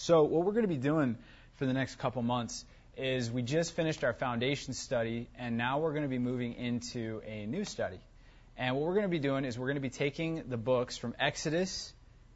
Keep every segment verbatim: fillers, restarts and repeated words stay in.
So what we're going to be doing for the next couple months is we just finished our foundation study, and now we're going to be moving into a new study. And what we're going to be doing is we're going to be taking the books from Exodus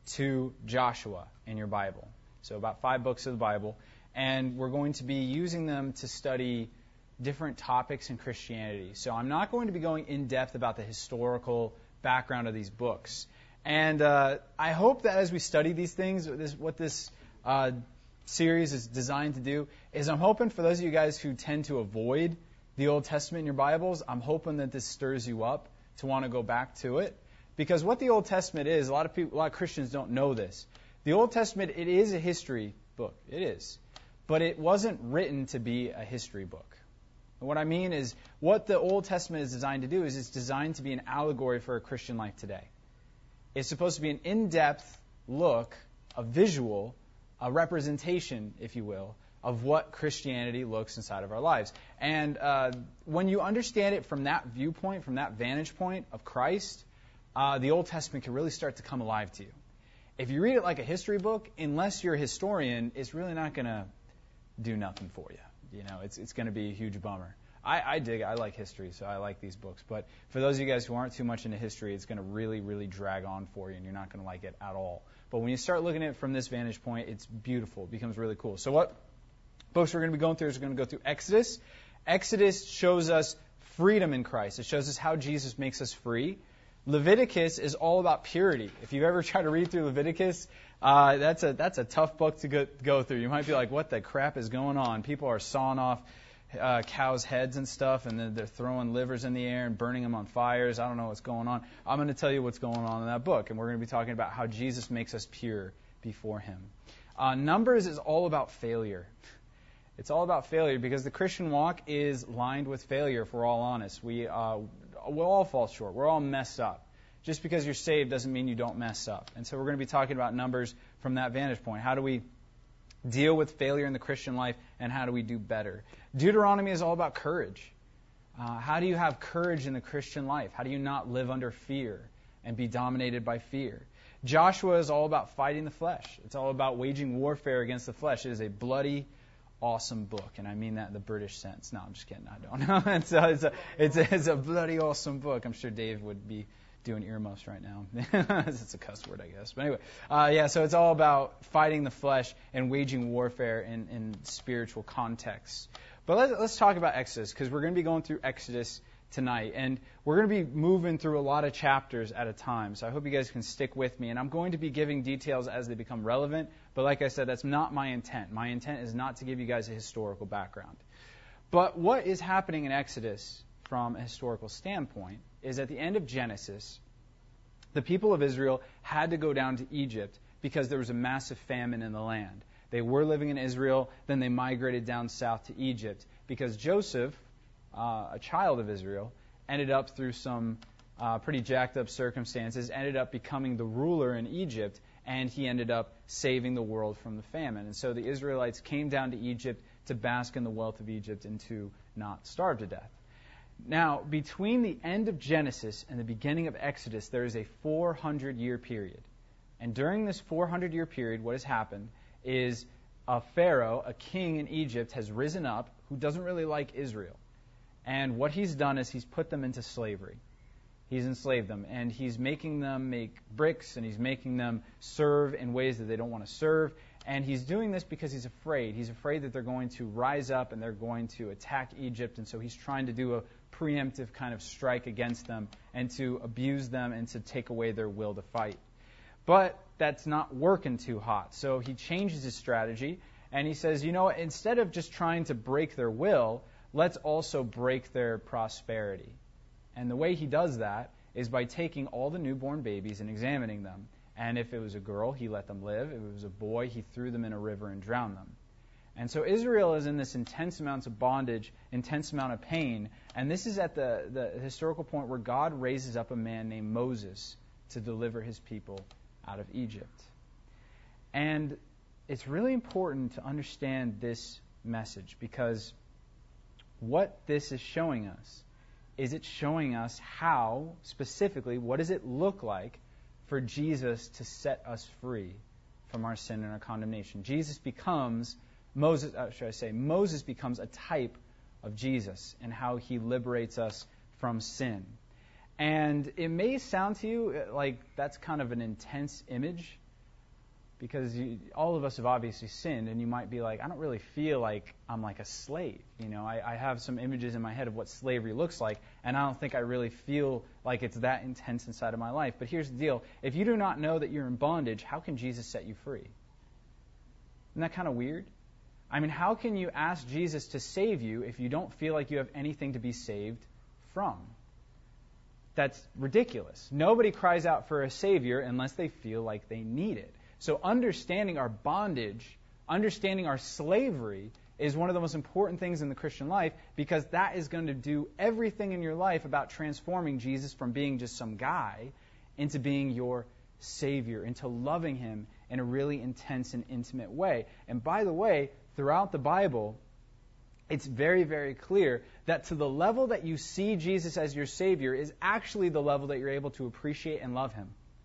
to Joshua in your Bible. So about five books of the Bible. And we're going to be using them to study different topics in Christianity. So I'm not going to be going in depth about the historical background of these books. And uh, I hope that as we study these things, this, what this uh, series is designed to do is I'm hoping for those of you guys who tend to avoid the Old Testament in your Bibles, I'm hoping that this stirs you up to want to go back to it. Because what the Old Testament is, a lot of people, a lot of Christians don't know this. The Old Testament, it is a history book. It is. But it wasn't written to be a history book. And what I mean is, what the Old Testament is designed to do is it's designed to be an allegory for a Christian life today. It's supposed to be an in-depth look, a visual, a representation, if you will, of what Christianity looks inside of our lives. And uh, when you understand it from that viewpoint, from that vantage point of Christ, uh, the Old Testament can really start to come alive to you. If you read it like a history book, unless you're a historian, it's really not going to do nothing for you. You know, it's it's going to be a huge bummer. I, I dig it. I like history, so I like these books. But for those of you guys who aren't too much into history, it's going to really, really drag on for you, and you're not going to like it at all. But when you start looking at it from this vantage point, it's beautiful. It becomes really cool. So what books we're going to be going through is we're going to go through Exodus. Exodus shows us freedom in Christ. It shows us how Jesus makes us free. Leviticus is all about purity. If you've ever tried to read through Leviticus, uh, that's a that's a tough book to go, go through. You might be like, what the crap is going on? People are sawing off uh, cows' heads and stuff, and then they're throwing livers in the air and burning them on fires. I don't know what's going on. I'm going to tell you what's going on in that book, and we're going to be talking about how Jesus makes us pure before Him. Uh, Numbers is all about failure. It's all about failure because the Christian walk is lined with failure, if we're all honest. We, uh, we'll all fall short. We're all messed up. Just because you're saved doesn't mean you don't mess up. And so we're going to be talking about Numbers from that vantage point. How do we deal with failure in the Christian life, and how do we do better? Deuteronomy is all about courage. Uh, how do you have courage in the Christian life? How do you not live under fear and be dominated by fear? Joshua is all about fighting the flesh. It's all about waging warfare against the flesh. It is a bloody, awesome book, and I mean that in the British sense. No, I'm just kidding. I don't know. it's, a, it's, a, it's, a, it's a bloody awesome book. I'm sure Dave would be doing earmuffs right now. It's a cuss word, I guess. But anyway, uh, yeah, so it's all about fighting the flesh and waging warfare in, in spiritual contexts. But let's, let's talk about Exodus, because we're going to be going through Exodus tonight, and we're going to be moving through a lot of chapters at a time. So I hope you guys can stick with me, and I'm going to be giving details as they become relevant. But like I said, that's not my intent. My intent is not to give you guys a historical background. But what is happening in Exodus from a historical standpoint is at the end of Genesis, the people of Israel had to go down to Egypt because there was a massive famine in the land. They were living in Israel, then they migrated down south to Egypt because Joseph, uh, a child of Israel, ended up through some uh, pretty jacked up circumstances, ended up becoming the ruler in Egypt, and he ended up saving the world from the famine. And so the Israelites came down to Egypt to bask in the wealth of Egypt and to not starve to death. Now, between the end of Genesis and the beginning of Exodus, there is a four hundred year period. And during this four hundred year period, what has happened is a pharaoh, a king in Egypt, has risen up who doesn't really like Israel. And what he's done is he's put them into slavery. He's enslaved them, and he's making them make bricks, and he's making them serve in ways that they don't want to serve. And he's doing this because he's afraid. He's afraid that they're going to rise up and they're going to attack Egypt, and so he's trying to do a preemptive kind of strike against them and to abuse them and to take away their will to fight. But that's not working too hot. So he changes his strategy, and he says, you know, instead of just trying to break their will, let's also break their prosperity. And the way he does that is by taking all the newborn babies and examining them. And if it was a girl, he let them live. If it was a boy, he threw them in a river and drowned them. And so Israel is in this intense amounts of bondage, intense amount of pain. And this is at the, the historical point where God raises up a man named Moses to deliver his people out of Egypt. And it's really important to understand this message, because what this is showing us is it's showing us how, specifically, what does it look like for Jesus to set us free from our sin and our condemnation. Jesus becomes, Moses, uh, should I say, Moses becomes a type of Jesus and how he liberates us from sin. And it may sound to you like that's kind of an intense image, because you, all of us have obviously sinned, and you might be like, I don't really feel like I'm like a slave. You know, I, I have some images in my head of what slavery looks like, and I don't think I really feel like it's that intense inside of my life. But here's the deal. If you do not know that you're in bondage, how can Jesus set you free? Isn't that kind of weird? I mean, how can you ask Jesus to save you if you don't feel like you have anything to be saved from? That's ridiculous. Nobody cries out for a Savior unless they feel like they need it. So understanding our bondage, understanding our slavery, is one of the most important things in the Christian life, because that is going to do everything in your life about transforming Jesus from being just some guy into being your Savior, into loving Him in a really intense and intimate way. And by the way, throughout the Bible, it's very, very clear that to the level that you see Jesus as your Savior is actually the level that you're able to appreciate and love Him.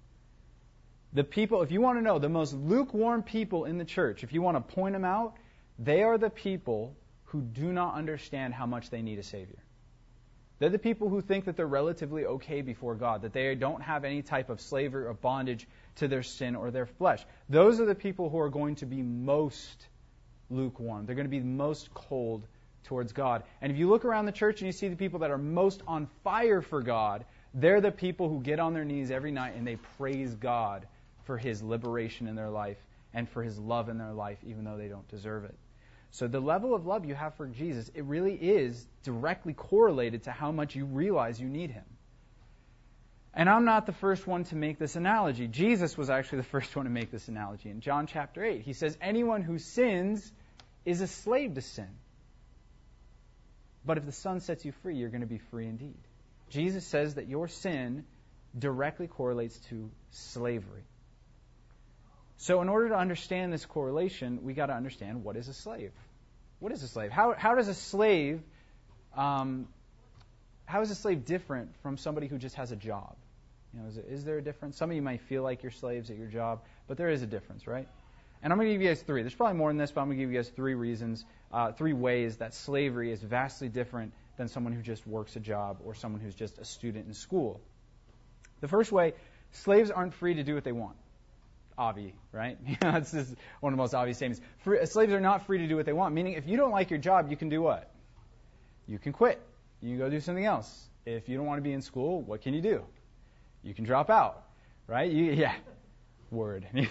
The people, if you want to know the most lukewarm people in the church, if you want to point them out, they are the people who do not understand how much they need a Savior. They're the people who think that they're relatively okay before God, that they don't have any type of slavery or bondage to their sin or their flesh. Those are the people who are going to be most lukewarm. They're going to be most cold towards God. And if you look around the church and you see the people that are most on fire for God, they're the people who get on their knees every night and they praise God for His liberation in their life and for His love in their life, even though they don't deserve it. So the level of love you have for Jesus, it really is directly correlated to how much you realize you need Him. And I'm not the first one to make this analogy. Jesus was actually the first one to make this analogy. In John chapter eight, He says, anyone who sins is a slave to sin. But if the Son sets you free, you're going to be free indeed. Jesus says that your sin directly correlates to slavery. So in order to understand this correlation, we got to understand, what is a slave? What is a slave? How how does a slave, um, how is a slave different from somebody who just has a job? You know, is, it, is there a difference? Some of you might feel like you're slaves at your job, but there is a difference, right? And I'm going to give you guys three. There's probably more than this, but I'm going to give you guys three reasons, uh, three ways that slavery is vastly different than someone who just works a job or someone who's just a student in school. The first way, slaves aren't free to do what they want. Obvi, right? That's just one of the most obvious statements. Free, slaves are not free to do what they want, meaning if you don't like your job, you can do what? You can quit. You can go do something else. If you don't want to be in school, what can you do? You can drop out, right? You, yeah, word. If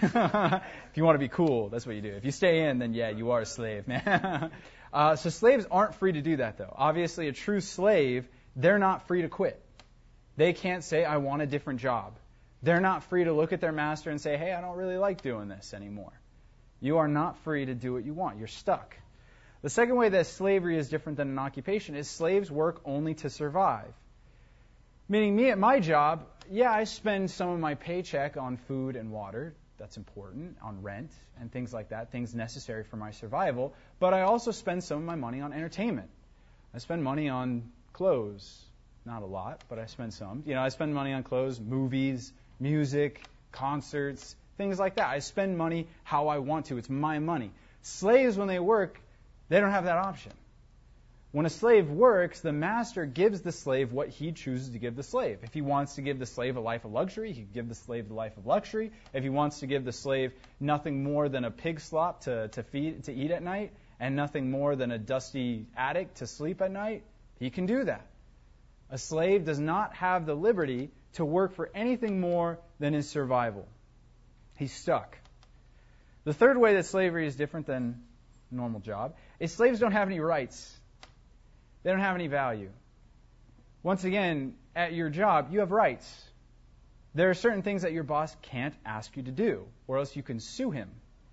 you want to be cool, that's what you do. If you stay in, then yeah, you are a slave, man. uh, so slaves aren't free to do that, though. Obviously, a true slave, they're not free to quit. They can't say, I want a different job. They're not free to look at their master and say, hey, I don't really like doing this anymore. You are not free to do what you want. You're stuck. The second way that slavery is different than an occupation is slaves work only to survive. Meaning me at my job, yeah, I spend some of my paycheck on food and water. That's important, on rent and things like that, things necessary for my survival. But I also spend some of my money on entertainment. I spend money on clothes. Not a lot, but I spend some. You know, I spend money on clothes, movies, music, concerts, things like that. I spend money how I want to. It's my money. Slaves, when they work, they don't have that option. When a slave works, the master gives the slave what he chooses to give the slave. If he wants to give the slave a life of luxury, he can give the slave the life of luxury. If he wants to give the slave nothing more than a pig slop to, to feed to eat at night, and nothing more than a dusty attic to sleep at night, he can do that. A slave does not have the liberty to work for anything more than his survival. He's stuck. The third way that slavery is different than a normal job is slaves don't have any rights. They don't have any value. Once again, at your job, you have rights. There are certain things that your boss can't ask you to do, or else you can sue him.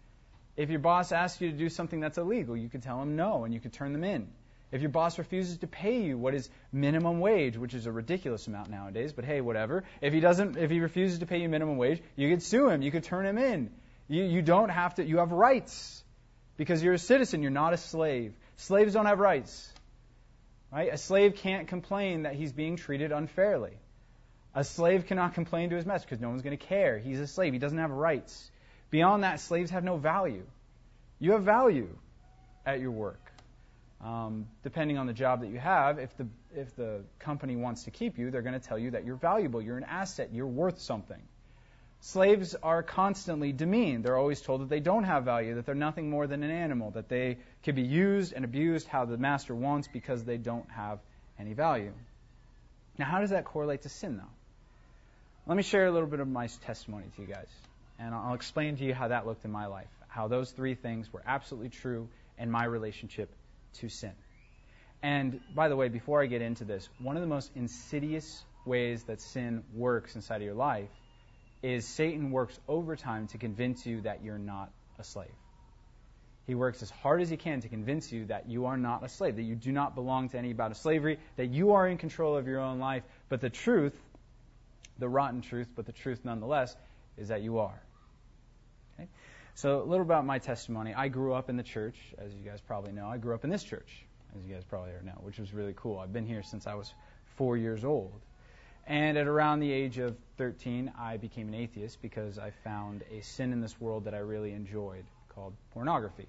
If your boss asks you to do something that's illegal, you can tell him no, and you can turn them in. If your boss refuses to pay you what is minimum wage, which is a ridiculous amount nowadays, but hey, whatever. If he doesn't, if he refuses to pay you minimum wage, you could sue him. You could turn him in. You, you don't have to. You have rights because you're a citizen. You're not a slave. Slaves don't have rights, right? A slave can't complain that he's being treated unfairly. A slave cannot complain to his master because no one's going to care. He's a slave. He doesn't have rights. Beyond that, slaves have no value. You have value at your work. Um, depending on the job that you have, if the if the company wants to keep you, they're going to tell you that you're valuable, you're an asset, you're worth something. Slaves are constantly demeaned. They're always told that they don't have value, that they're nothing more than an animal, that they can be used and abused how the master wants because they don't have any value. Now, how does that correlate to sin, though? Let me share a little bit of my testimony to you guys, and I'll explain to you how that looked in my life, how those three things were absolutely true in my relationship to sin. And by the way, before I get into this, one of the most insidious ways that sin works inside of your life is Satan works overtime to convince you that you're not a slave. He works as hard as he can to convince you that you are not a slave, that you do not belong to any bout of slavery, that you are in control of your own life. But the truth, the rotten truth, but the truth nonetheless, is that you are. Okay? So a little about my testimony. I grew up in the church, as you guys probably know. I grew up in this church, as you guys probably know, which was really cool. I've been here since I was four years old. And at around the age of thirteen, I became an atheist because I found a sin in this world that I really enjoyed called pornography.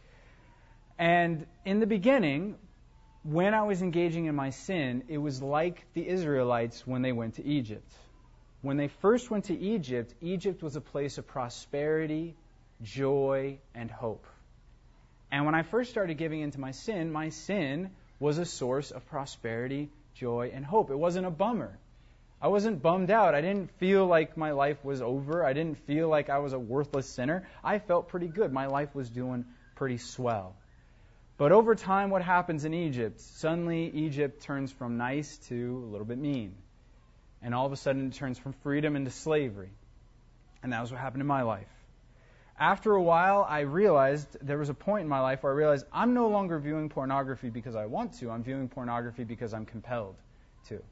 And in the beginning, when I was engaging in my sin, it was like the Israelites when they went to Egypt. When they first went to Egypt, Egypt was a place of prosperity, joy, and hope. And when I first started giving into my sin, my sin was a source of prosperity, joy, and hope. It wasn't a bummer. I wasn't bummed out. I didn't feel like my life was over. I didn't feel like I was a worthless sinner. I felt pretty good. My life was doing pretty swell. But over time, what happens in Egypt? Suddenly, Egypt turns from nice to a little bit mean. And all of a sudden, it turns from freedom into slavery. And that was what happened in my life. After a while, I realized, there was a point in my life where I realized I'm no longer viewing pornography because I want to. I'm viewing pornography because I'm compelled to.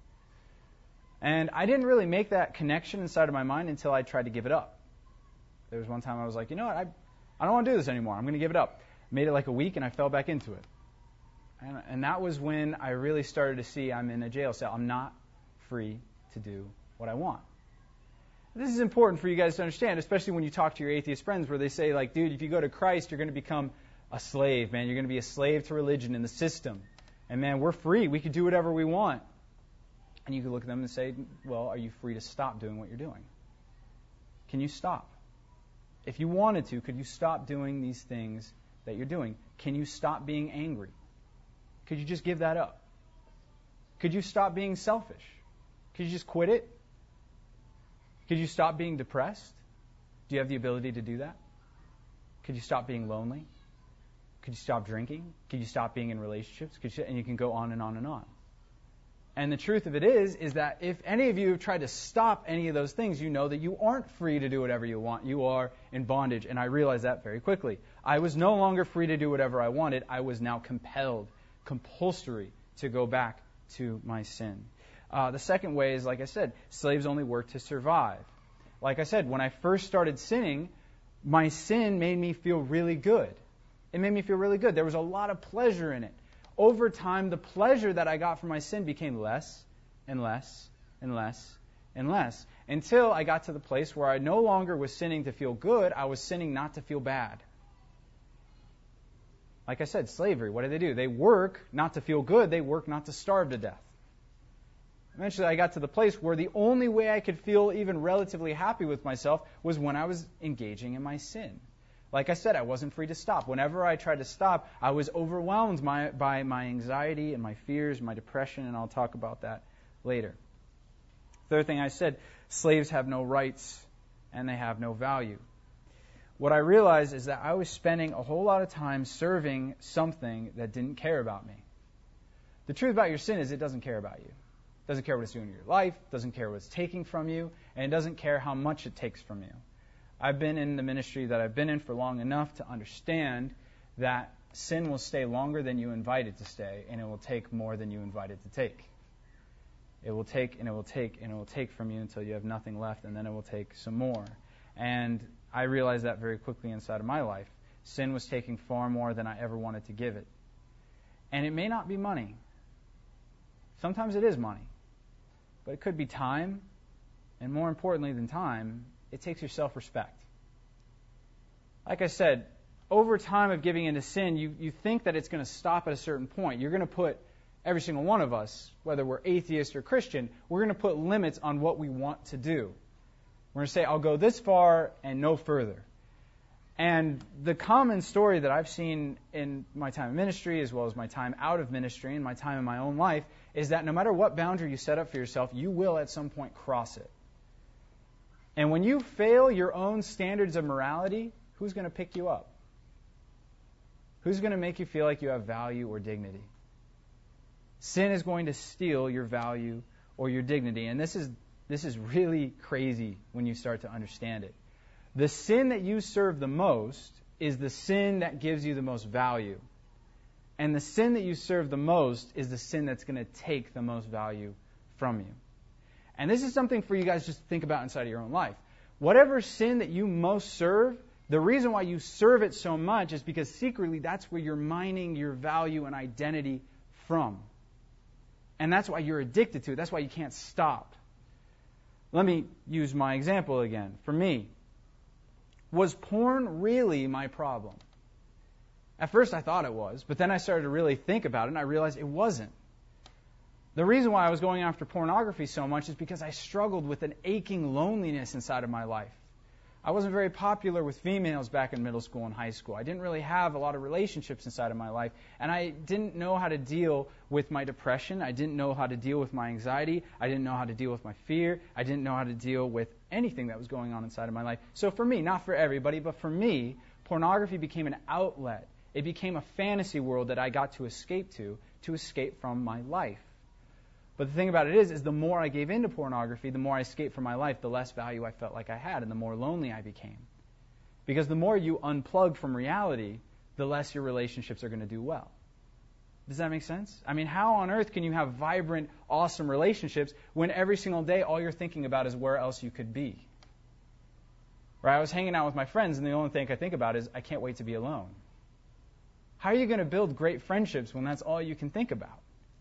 And I didn't really make that connection inside of my mind until I tried to give it up. There was one time I was like, you know what, I, I don't want to do this anymore. I'm going to give it up. Made it like a week, and I fell back into it. And, and that was when I really started to see I'm in a jail cell. I'm not free to do what I want. This is important for you guys to understand, especially when you talk to your atheist friends where they say, like, dude, if you go to Christ, you're going to become a slave, man. You're going to be a slave to religion and the system. And, man, we're free. We can do whatever we want. And you can look at them and say, well, are you free to stop doing what you're doing? Can you stop? If you wanted to, could you stop doing these things that you're doing? Can you stop being angry? Could you just give that up? Could you stop being selfish? Could you just quit it? Could you stop being depressed? Do you have the ability to do that? Could you stop being lonely? Could you stop drinking? Could you stop being in relationships? Could you, and you can go on and on and on. And the truth of it is, is that if any of you have tried to stop any of those things, you know that you aren't free to do whatever you want. You are in bondage. And I realized that very quickly. I was no longer free to do whatever I wanted. I was now compelled, compulsory, to go back to my sin. Uh, the second way is, like I said, slaves only work to survive. Like I said, when I first started sinning, my sin made me feel really good. It made me feel really good. There was a lot of pleasure in it. Over time, the pleasure that I got from my sin became less and less and less and less, until I got to the place where I no longer was sinning to feel good. I was sinning not to feel bad. Like I said, slavery, what do they do? They work not to feel good. They work not to starve to death. Eventually, I got to the place where the only way I could feel even relatively happy with myself was when I was engaging in my sin. Like I said, I wasn't free to stop. Whenever I tried to stop, I was overwhelmed by, by my anxiety and my fears, my depression, and I'll talk about that later. Third thing I said, slaves have no rights and they have no value. What I realized is that I was spending a whole lot of time serving something that didn't care about me. The truth about your sin is it doesn't care about you. It doesn't care what it's doing in your life, doesn't care what it's taking from you, and it doesn't care how much it takes from you. I've been in the ministry that I've been in for long enough to understand that sin will stay longer than you invite it to stay, and it will take more than you invite it to take. It will take, and it will take, and it will take from you until you have nothing left, and then it will take some more. And I realized that very quickly inside of my life. Sin was taking far more than I ever wanted to give it. And it may not be money. Sometimes it is money. But it could be time, and more importantly than time, it takes your self-respect. like I said, over time of giving into sin, you, you think that it's going to stop at a certain point. You're going to put, every single one of us, whether we're atheist or Christian, we're going to put limits on what we want to do. We're going to say, I'll go this far and no further. And the common story that I've seen in my time in ministry, as well as my time out of ministry and my time in my own life, is that no matter what boundary you set up for yourself, you will at some point cross it. And when you fail your own standards of morality, who's going to pick you up? Who's going to make you feel like you have value or dignity? Sin is going to steal your value or your dignity. And this is this is really crazy when you start to understand it. The sin that you serve the most is the sin that gives you the most value. And the sin that you serve the most is the sin that's going to take the most value from you. And this is something for you guys just to think about inside of your own life. Whatever sin that you most serve, the reason why you serve it so much is because secretly that's where you're mining your value and identity from. And that's why you're addicted to it. That's why you can't stop. Let me use my example again. For me, was porn really my problem? At first I thought it was, but then I started to really think about it and I realized it wasn't. The reason why I was going after pornography so much is because I struggled with an aching loneliness inside of my life. I wasn't very popular with females back in middle school and high school. I didn't really have a lot of relationships inside of my life, and I didn't know how to deal with my depression. I didn't know how to deal with my anxiety. I didn't know how to deal with my fear. I didn't know how to deal with anything that was going on inside of my life. So for me, not for everybody, but for me, pornography became an outlet. It became a fantasy world that I got to escape to, to escape from my life. But the thing about it is, is the more I gave into pornography, the more I escaped from my life, the less value I felt like I had, and the more lonely I became. Because the more you unplug from reality, the less your relationships are going to do well. Does that make sense? I mean, how on earth can you have vibrant, awesome relationships when every single day all you're thinking about is where else you could be? Right? I was hanging out with my friends, and the only thing I think about is, I can't wait to be alone. How are you going to build great friendships when that's all you can think about?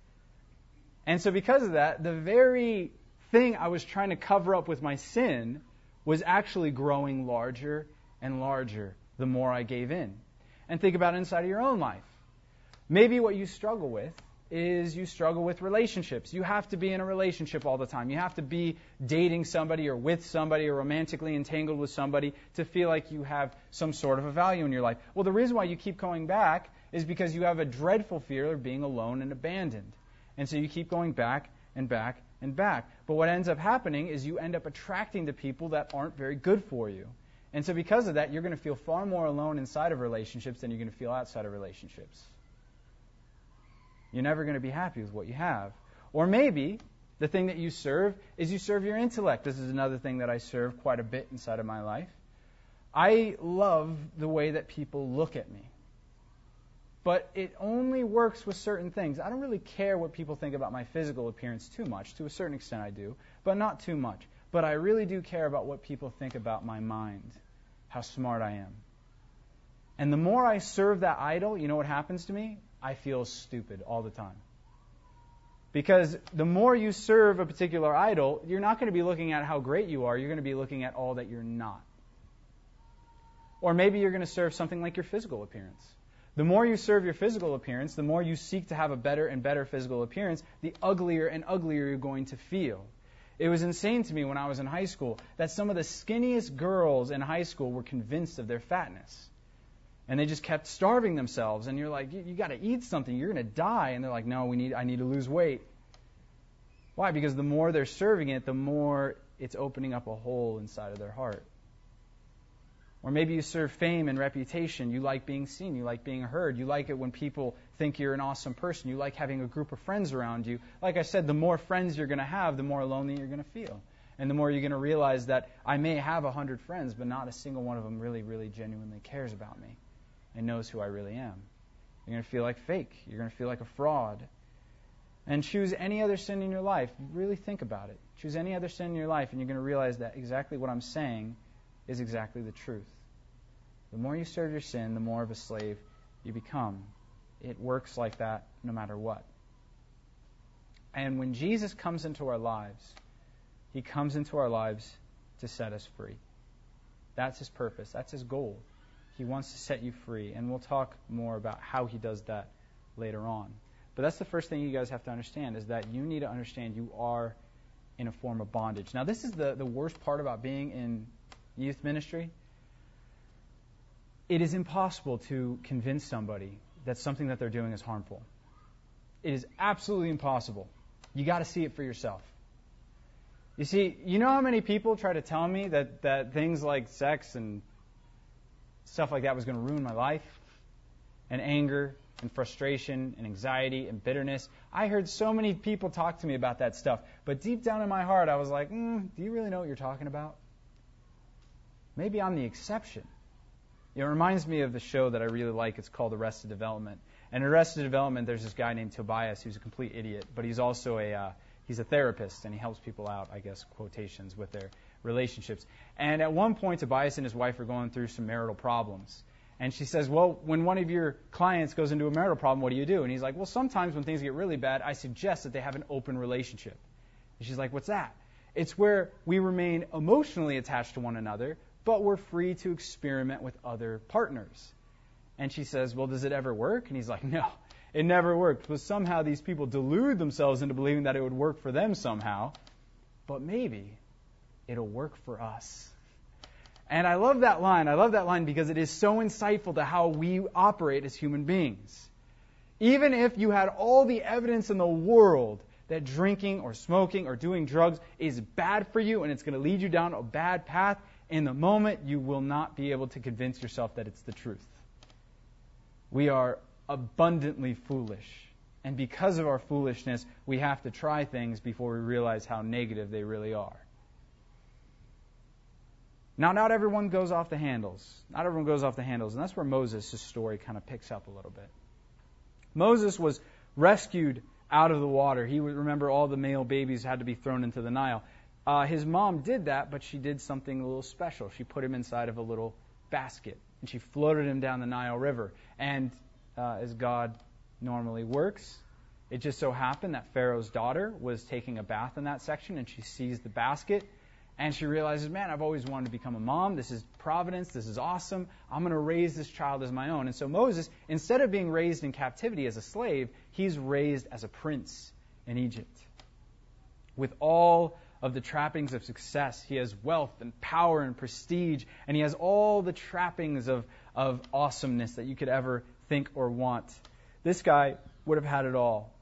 And so because of that, the very thing I was trying to cover up with my sin was actually growing larger and larger the more I gave in. And think about it inside of your own life. Maybe what you struggle with is you struggle with relationships. You have to be in a relationship all the time. You have to be dating somebody or with somebody or romantically entangled with somebody to feel like you have some sort of a value in your life. Well, the reason why you keep going back is because you have a dreadful fear of being alone and abandoned. And so you keep going back and back and back. But what ends up happening is you end up attracting to people that aren't very good for you. And so because of that, you're going to feel far more alone inside of relationships than you're going to feel outside of relationships. You're never going to be happy with what you have. Or maybe the thing that you serve is you serve your intellect. This is another thing that I serve quite a bit inside of my life. I love the way that people look at me. But it only works with certain things. I don't really care what people think about my physical appearance too much. To a certain extent I do, but not too much. But I really do care about what people think about my mind, how smart I am. And the more I serve that idol, you know what happens to me? I feel stupid all the time. Because the more you serve a particular idol, you're not going to be looking at how great you are. You're going to be looking at all that you're not. Or maybe you're going to serve something like your physical appearance. The more you serve your physical appearance, the more you seek to have a better and better physical appearance, the uglier and uglier you're going to feel. It was insane to me when I was in high school that some of the skinniest girls in high school were convinced of their fatness. And they just kept starving themselves. And you're like, you, you got to eat something. You're going to die. And they're like, no, we need. I need to lose weight. Why? Because the more they're serving it, the more it's opening up a hole inside of their heart. Or maybe you serve fame and reputation. You like being seen. You like being heard. You like it when people think you're an awesome person. You like having a group of friends around you. Like I said, the more friends you're going to have, the more lonely you're going to feel. And the more you're going to realize that I may have a hundred friends, but not a single one of them really, really genuinely cares about me and knows who I really am. You're going to feel like fake. You're going to feel like a fraud. And choose any other sin in your life. Really think about it. Choose any other sin in your life, and you're going to realize that exactly what I'm saying is exactly the truth. The more you serve your sin, the more of a slave you become. It works like that no matter what. And when Jesus comes into our lives, He comes into our lives to set us free. That's His purpose. That's His goal. He wants to set you free. And we'll talk more about how he does that later on. But that's the first thing you guys have to understand, is that you need to understand you are in a form of bondage. Now, this is the, the worst part about being in youth ministry. It is impossible to convince somebody that something that they're doing is harmful. It is absolutely impossible. You got to see it for yourself. You see, you know how many people try to tell me that, that things like sex and stuff like that was going to ruin my life, and anger and frustration and anxiety and bitterness. I heard so many people talk to me about that stuff, but deep down in my heart I was like, mm, do you really know what you're talking about? Maybe I'm the exception. It reminds me of the show that I really like. It's called Arrested Development. And in Arrested Development, there's this guy named Tobias who's a complete idiot, but he's also a uh, he's a therapist, and he helps people out, I guess, quotations, with their relationships. And at one point, Tobias and his wife are going through some marital problems. And she says, well, when one of your clients goes into a marital problem, what do you do? And he's like, well, sometimes when things get really bad, I suggest that they have an open relationship. And she's like, what's that? It's where we remain emotionally attached to one another, but we're free to experiment with other partners. And she says, well, does it ever work? And he's like, no, it never worked. But somehow these people delude themselves into believing that it would work for them somehow. But maybe it'll work for us. And I love that line. I love that line because it is so insightful to how we operate as human beings. Even if you had all the evidence in the world that drinking or smoking or doing drugs is bad for you and it's going to lead you down a bad path, in the moment you will not be able to convince yourself that it's the truth. We are abundantly foolish. And because of our foolishness, we have to try things before we realize how negative they really are. Now, not everyone goes off the handles. Not everyone goes off the handles. And that's where Moses' story kind of picks up a little bit. Moses was rescued out of the water. He would remember all the male babies had to be thrown into the Nile. Uh, his mom did that, but she did something a little special. She put him inside of a little basket, and she floated him down the Nile River. And uh, as God normally works, it just so happened that Pharaoh's daughter was taking a bath in that section, and she sees the basket, and she realizes, man, I've always wanted to become a mom. This is providence. This is awesome. I'm going to raise this child as my own. And so Moses, instead of being raised in captivity as a slave, he's raised as a prince in Egypt. With all of the trappings of success, he has wealth and power and prestige, and he has all the trappings of, of awesomeness that you could ever think or want. This guy would have had it all.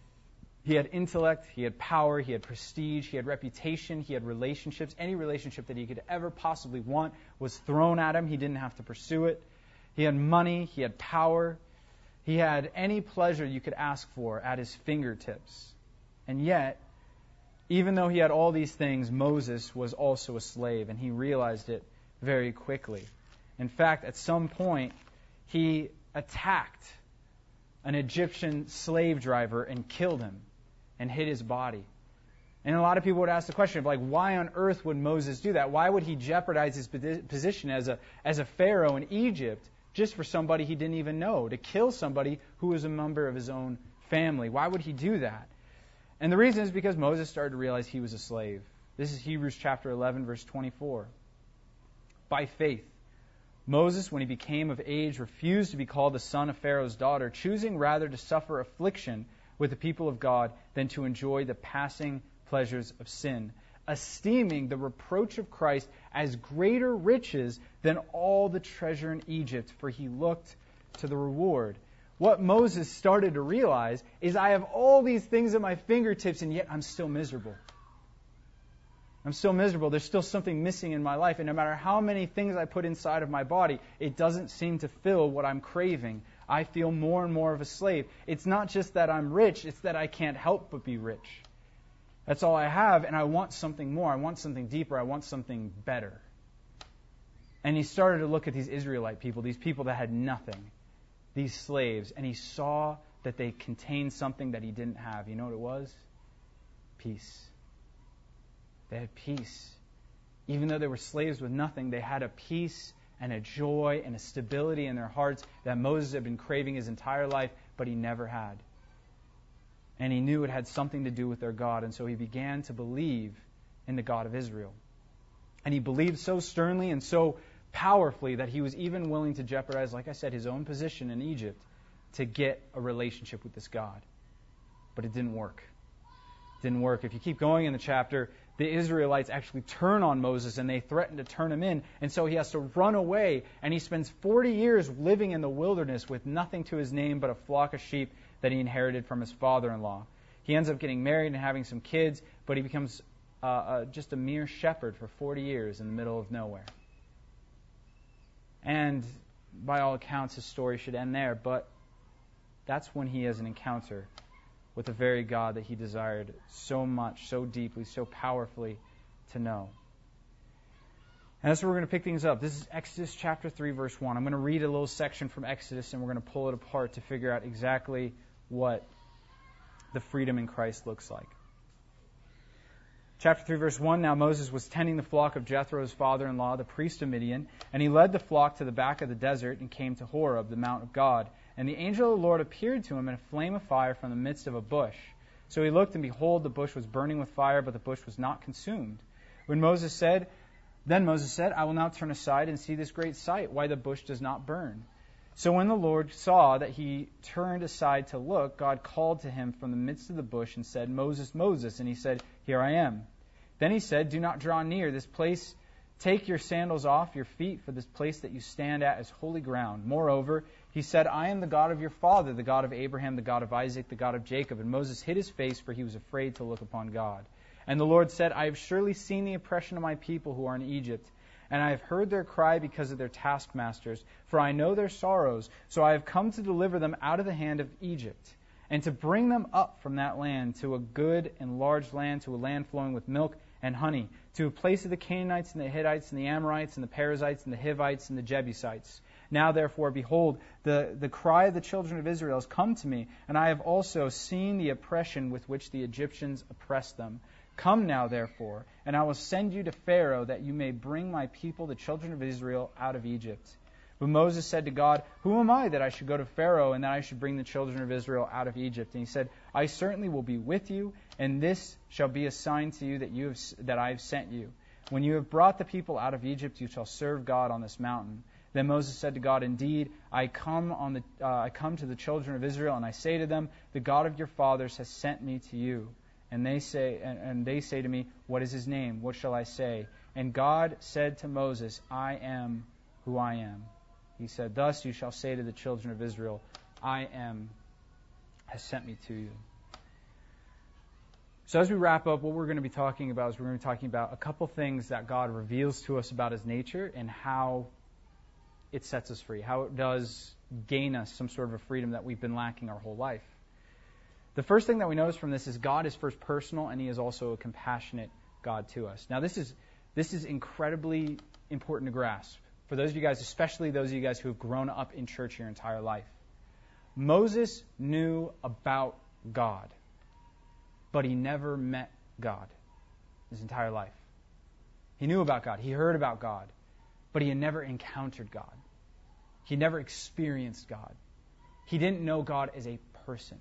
He had intellect, he had power, he had prestige, he had reputation, he had relationships. Any relationship that he could ever possibly want was thrown at him. He didn't have to pursue it. He had money, he had power. He had any pleasure you could ask for at his fingertips. And yet, even though he had all these things, Moses was also a slave, and he realized it very quickly. In fact, at some point, he attacked an Egyptian slave driver and killed him and hid his body. And a lot of people would ask the question of, like, why on earth would Moses do that? Why would he jeopardize his position as a as a pharaoh in Egypt just for somebody he didn't even know, to kill somebody who was a member of his own family? Why would he do that? And the reason is because Moses started to realize he was a slave. This is Hebrews chapter eleven, verse twenty-four. By faith, Moses, when he became of age, refused to be called the son of Pharaoh's daughter, choosing rather to suffer affliction with the people of God than to enjoy the passing pleasures of sin, esteeming the reproach of Christ as greater riches than all the treasure in Egypt, for he looked to the reward. What Moses started to realize is, I have all these things at my fingertips, and yet I'm still miserable. I'm still miserable. There's still something missing in my life, and no matter how many things I put inside of my body, it doesn't seem to fill what I'm craving. I feel more and more of a slave. It's not just that I'm rich, it's that I can't help but be rich. That's all I have, and I want something more. I want something deeper. I want something better. And he started to look at these Israelite people, these people that had nothing, these slaves, and he saw that they contained something that he didn't have. You know what it was? Peace. They had peace. Even though they were slaves with nothing, they had a peace and a joy and a stability in their hearts that Moses had been craving his entire life, but he never had. And he knew it had something to do with their God, and so he began to believe in the God of Israel. And he believed so sternly and so powerfully that he was even willing to jeopardize, like I said, his own position in Egypt to get a relationship with this God. But it didn't work. It didn't work. If you keep going in the chapter, the Israelites actually turn on Moses and they threaten to turn him in. And so he has to run away, and he spends forty years living in the wilderness with nothing to his name but a flock of sheep that he inherited from his father-in-law. He ends up getting married and having some kids, but he becomes uh, uh, just a mere shepherd for forty years in the middle of nowhere. And by all accounts, his story should end there, but that's when he has an encounter with the very God that he desired so much, so deeply, so powerfully to know. And that's where we're going to pick things up. This is Exodus chapter three, verse one. I'm going to read a little section from Exodus, and we're going to pull it apart to figure out exactly what the freedom in Christ looks like. Chapter three, verse one, Now Moses was tending the flock of Jethro's father-in-law, the priest of Midian, and he led the flock to the back of the desert and came to Horeb, the mount of God. And the angel of the Lord appeared to him in a flame of fire from the midst of a bush. So he looked, and behold, the bush was burning with fire, but the bush was not consumed. When Moses said, Then Moses said, I will now turn aside and see this great sight, why the bush does not burn. So when the Lord saw that he turned aside to look, God called to him from the midst of the bush and said, Moses, Moses. And he said, Here I am. Then he said, Do not draw near this place. Take your sandals off your feet, for this place that you stand at is holy ground. Moreover, he said, I am the God of your father, the God of Abraham, the God of Isaac, the God of Jacob. And Moses hid his face, for he was afraid to look upon God. And the Lord said, I have surely seen the oppression of my people who are in Egypt, and I have heard their cry because of their taskmasters, for I know their sorrows. So I have come to deliver them out of the hand of Egypt, and to bring them up from that land to a good and large land, to a land flowing with milk and honey, to a place of the Canaanites and the Hittites and the Amorites and the Perizzites and the Hivites and the Jebusites. Now therefore, behold, the, the cry of the children of Israel has come to me, and I have also seen the oppression with which the Egyptians oppressed them. Come now, therefore, and I will send you to Pharaoh, that you may bring my people, the children of Israel, out of Egypt. But Moses said to God, Who am I that I should go to Pharaoh and that I should bring the children of Israel out of Egypt? And he said, I certainly will be with you, and this shall be a sign to you that you have, that I have sent you. When you have brought the people out of Egypt, you shall serve God on this mountain. Then Moses said to God, Indeed, I come on the uh, I come to the children of Israel, and I say to them, The God of your fathers has sent me to you. And they say, and, and they say to me, What is his name? What shall I say? And God said to Moses, I am who I am. He said, Thus you shall say to the children of Israel, I am has sent me to you. So as we wrap up, what we're going to be talking about is we're going to be talking about a couple things that God reveals to us about his nature and how it sets us free, how it does gain us some sort of a freedom that we've been lacking our whole life. The first thing that we notice from this is God is first personal, and he is also a compassionate God to us. Now this is this is incredibly important to grasp for those of you guys, especially those of you guys who have grown up in church your entire life. Moses knew about God, but he never met God his entire life. He knew about God. He heard about God, but he had never encountered God. He never experienced God. He didn't know God as a person.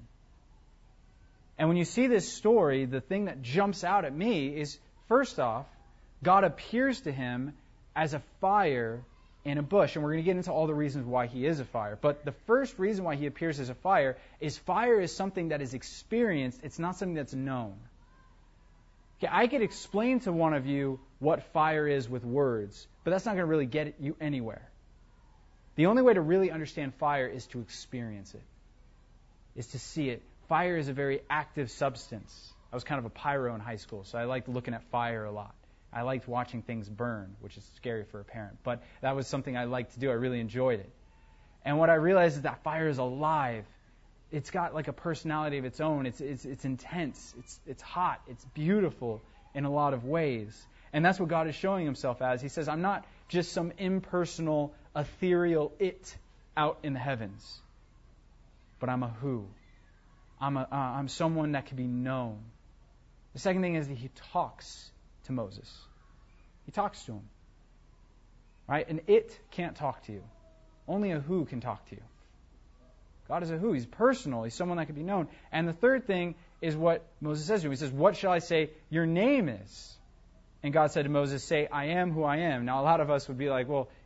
And when you see this story, the thing that jumps out at me is, first off, God appears to him as a fire in a bush. And we're going to get into all the reasons why he is a fire. But the first reason why he appears as a fire is fire is something that is experienced. It's not something that's known. Okay, I could explain to one of you what fire is with words, but that's not going to really get you anywhere. The only way to really understand fire is to experience it, is to see it. Fire is a very active substance. I was kind of a pyro in high school, so I liked looking at fire a lot. I liked watching things burn, which is scary for a parent, but that was something I liked to do. I really enjoyed it. And what I realized is that fire is alive. It's got like a personality of its own. It's it's it's intense. It's it's hot. It's beautiful in a lot of ways. And that's what God is showing himself as. He says, I'm not just some impersonal, ethereal it out in the heavens, but I'm a who. I'm a, uh, I'm someone that can be known. The second thing is that he talks to Moses. He talks to him. Right? And it can't talk to you. Only a who can talk to you. God is a who. He's personal. He's someone that can be known. And the third thing is what Moses says to him. He says, what shall I say your name is? And God said to Moses, say, I am who I am. Now, a lot of us would be like, well,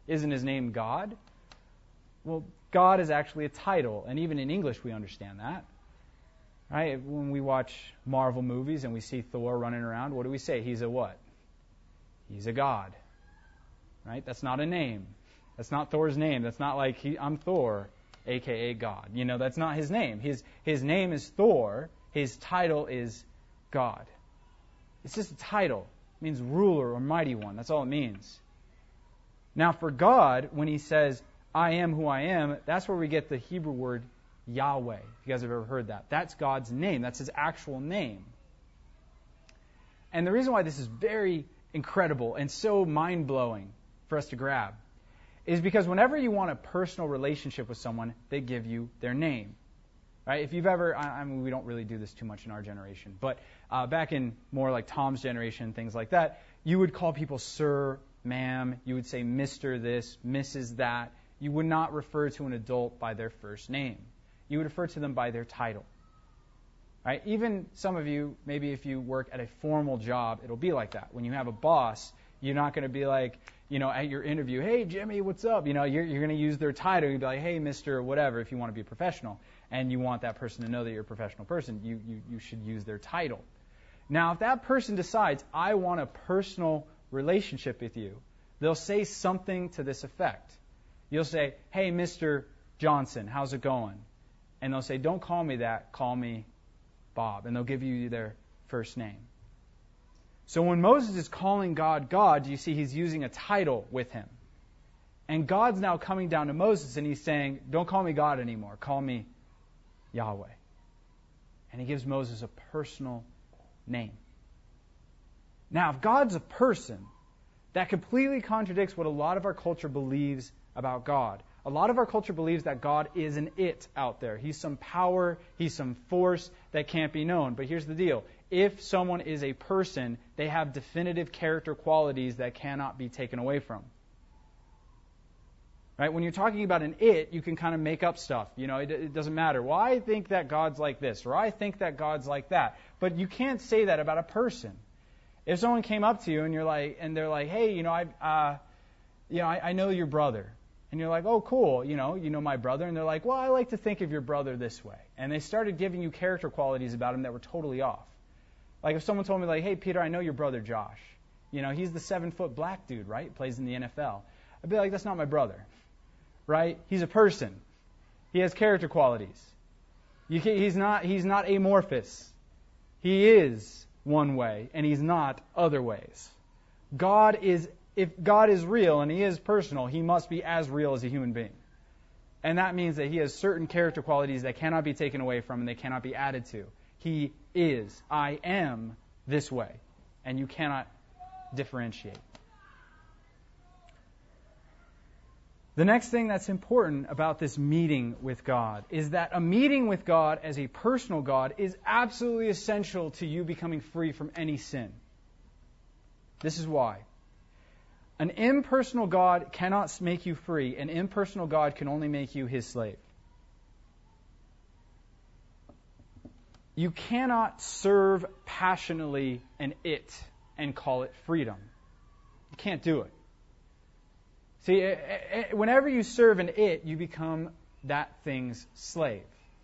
Isn't his name God? Well, God is actually a title, and even in English we understand that. Right? When we watch Marvel movies and we see Thor running around, what do we say? He's a what? He's a god. Right? That's not a name. That's not Thor's name. That's not like he, I'm Thor, a k a. God. You know, that's not his name. His his name is Thor. His title is God. It's just a title. It means ruler or mighty one. That's all it means. Now for God, when he says, I am who I am, that's where we get the Hebrew word Yahweh. If you guys have ever heard that. That's God's name. That's his actual name. And the reason why this is very incredible and so mind-blowing for us to grab is because whenever you want a personal relationship with someone, they give you their name. Right? If you've ever, I mean, we don't really do this too much in our generation, but uh, back in more like Tom's generation, things like that, you would call people sir, ma'am, you would say Mister this, Missus that. You would not refer to an adult by their first name. You would refer to them by their title. Right? Even some of you, maybe if you work at a formal job, it'll be like that. When you have a boss, you're not going to be like, you know, at your interview, hey, Jimmy, what's up? You know, you're, you're going to use their title. You'll be like, hey, Mister whatever, if you want to be professional. And you want that person to know that you're a professional person, you, you, you should use their title. Now, if that person decides, I want a personal relationship with you, they'll say something to this effect. You'll say, hey, Mister Johnson, how's it going? And they'll say, don't call me that, call me Bob. And they'll give you their first name. So when Moses is calling God God, you see he's using a title with him. And God's now coming down to Moses and he's saying, don't call me God anymore, call me Yahweh. And he gives Moses a personal name. Now, if God's a person, that completely contradicts what a lot of our culture believes about God. A lot of our culture believes that God is an it out there. He's some power, he's some force that can't be known. But here's the deal. If someone is a person, they have definitive character qualities that cannot be taken away from. Right? When you're talking about an it, you can kind of make up stuff. You know, it, it doesn't matter. Well, I think that God's like this, or I think that God's like that. But you can't say that about a person. If someone came up to you and you're like, and they're like, hey, you know, I, uh, you know, I, I know your brother, and you're like, oh, cool, you know, you know my brother, and they're like, well, I like to think of your brother this way, and they started giving you character qualities about him that were totally off. Like if someone told me, like, hey, Peter, I know your brother Josh. You know, he's the seven-foot black dude, right? Plays in the N F L. I'd be like, that's not my brother. Right? He's a person. He has character qualities. You can, he's not he's not amorphous. He is one way, and he's not other ways. God is, if God is real and he is personal, he must be as real as a human being. And that means that he has certain character qualities that cannot be taken away from and they cannot be added to. He is, I am this way, and you cannot differentiate. The next thing that's important about this meeting with God is that a meeting with God as a personal God is absolutely essential to you becoming free from any sin. This is why. An impersonal God cannot make you free. An impersonal God can only make you his slave. You cannot serve passionately an it and call it freedom. You can't do it. See, whenever you serve an it, you become that thing's slave.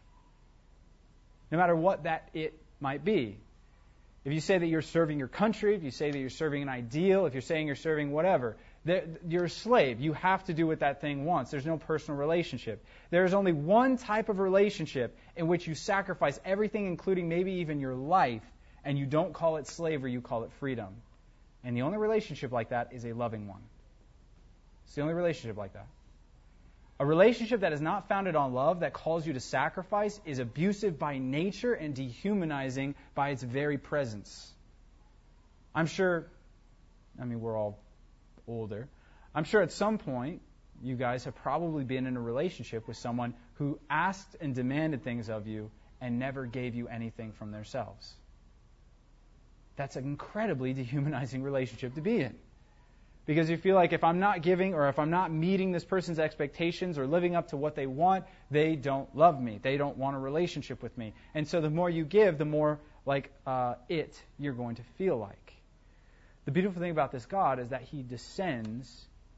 No matter what that it might be. If you say that you're serving your country, if you say that you're serving an ideal, if you're saying you're serving whatever, you're a slave. You have to do what that thing wants. There's no personal relationship. There's only one type of relationship in which you sacrifice everything, including maybe even your life, and you don't call it slavery, you call it freedom. And the only relationship like that is a loving one. It's the only relationship like that. A relationship that is not founded on love, that calls you to sacrifice, is abusive by nature and dehumanizing by its very presence. I'm sure, I mean, we're all older. I'm sure at some point you guys have probably been in a relationship with someone who asked and demanded things of you and never gave you anything from themselves. That's an incredibly dehumanizing relationship to be in. Because you feel like if I'm not giving or if I'm not meeting this person's expectations or living up to what they want, they don't love me. They don't want a relationship with me. And so the more you give, the more like uh, it you're going to feel like. The beautiful thing about this God is that he descends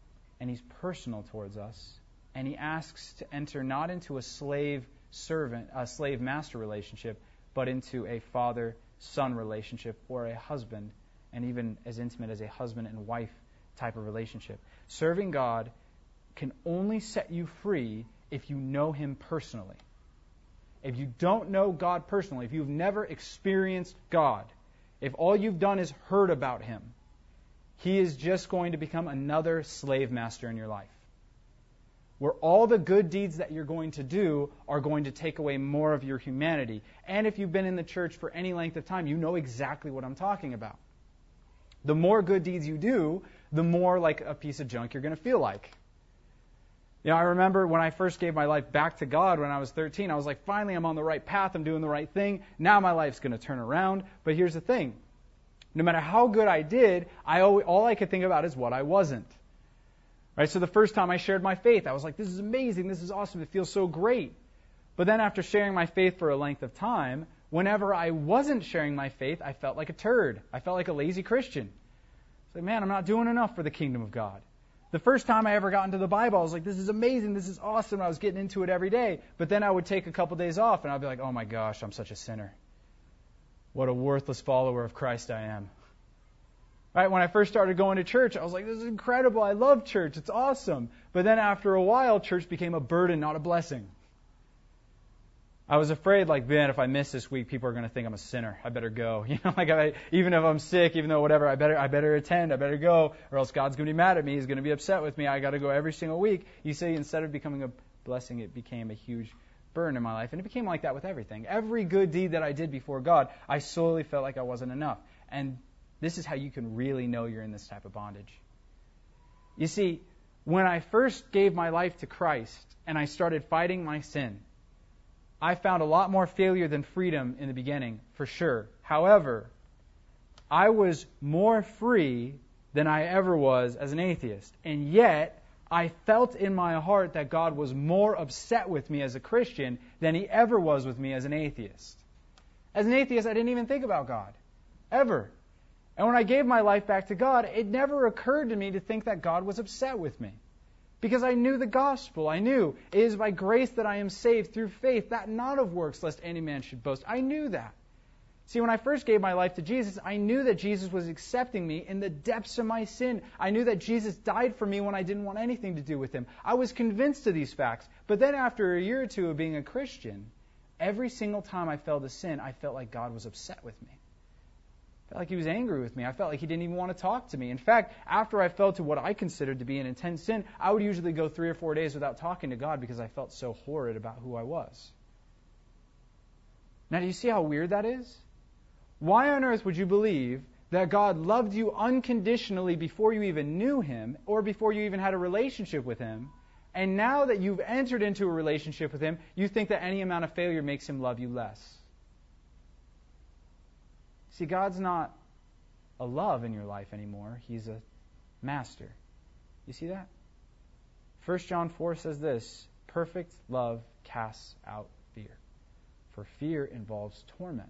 and He's personal towards us, and He asks to enter not into a slave-servant, a slave-master relationship, but into a father-son relationship, or a husband, and even as intimate as a husband and wife type of relationship. Serving God can only set you free if you know Him personally. If you don't know God personally, if you've never experienced God, if all you've done is heard about Him, He is just going to become another slave master in your life, where all the good deeds that you're going to do are going to take away more of your humanity. And if you've been in the church for any length of time, you know exactly what I'm talking about. The more good deeds you do, the more like a piece of junk you're going to feel like. You know, I remember when I first gave my life back to God when I was thirteen, I was like, finally, I'm on the right path, I'm doing the right thing, now my life's going to turn around. But here's the thing. No matter how good I did, I always, all I could think about is what I wasn't. Right? So the first time I shared my faith, I was like, this is amazing, this is awesome, it feels so great. But then after sharing my faith for a length of time, whenever I wasn't sharing my faith, I felt like a turd. I felt like a lazy Christian. It's like, man, I'm not doing enough for the kingdom of God. The first time I ever got into the Bible, I was like, this is amazing, this is awesome. I was getting into it every day. But then I would take a couple days off, and I'd be like, oh my gosh, I'm such a sinner. What a worthless follower of Christ I am. Right? When I first started going to church, I was like, this is incredible. I love church. It's awesome. But then after a while, church became a burden, not a blessing. I was afraid, like, man, if I miss this week, people are going to think I'm a sinner. I better go. You know, like, I, even if I'm sick, even though whatever, I better, I better attend. I better go, or else God's going to be mad at me. He's going to be upset with me. I got to go every single week. You see, instead of becoming a blessing, it became a huge burden in my life, and it became like that with everything. Every good deed that I did before God, I slowly felt like I wasn't enough. And this is how you can really know you're in this type of bondage. You see, when I first gave my life to Christ and I started fighting my sin, I found a lot more failure than freedom in the beginning, for sure. However, I was more free than I ever was as an atheist. And yet, I felt in my heart that God was more upset with me as a Christian than He ever was with me as an atheist. As an atheist, I didn't even think about God. Ever. And when I gave my life back to God, it never occurred to me to think that God was upset with me. Because I knew the gospel. I knew it is by grace that I am saved through faith, that not of works, lest any man should boast. I knew that. See, when I first gave my life to Jesus, I knew that Jesus was accepting me in the depths of my sin. I knew that Jesus died for me when I didn't want anything to do with Him. I was convinced of these facts. But then after a year or two of being a Christian, every single time I fell to sin, I felt like God was upset with me. I felt like He was angry with me. I felt like He didn't even want to talk to me. In fact, after I fell to what I considered to be an intense sin, I would usually go three or four days without talking to God because I felt so horrid about who I was. Now, do you see how weird that is? Why on earth would you believe that God loved you unconditionally before you even knew Him or before you even had a relationship with Him, and now that you've entered into a relationship with Him, you think that any amount of failure makes Him love you less? See, God's not a love in your life anymore. He's a master. You see that? First John four says this, perfect love casts out fear, for fear involves torment.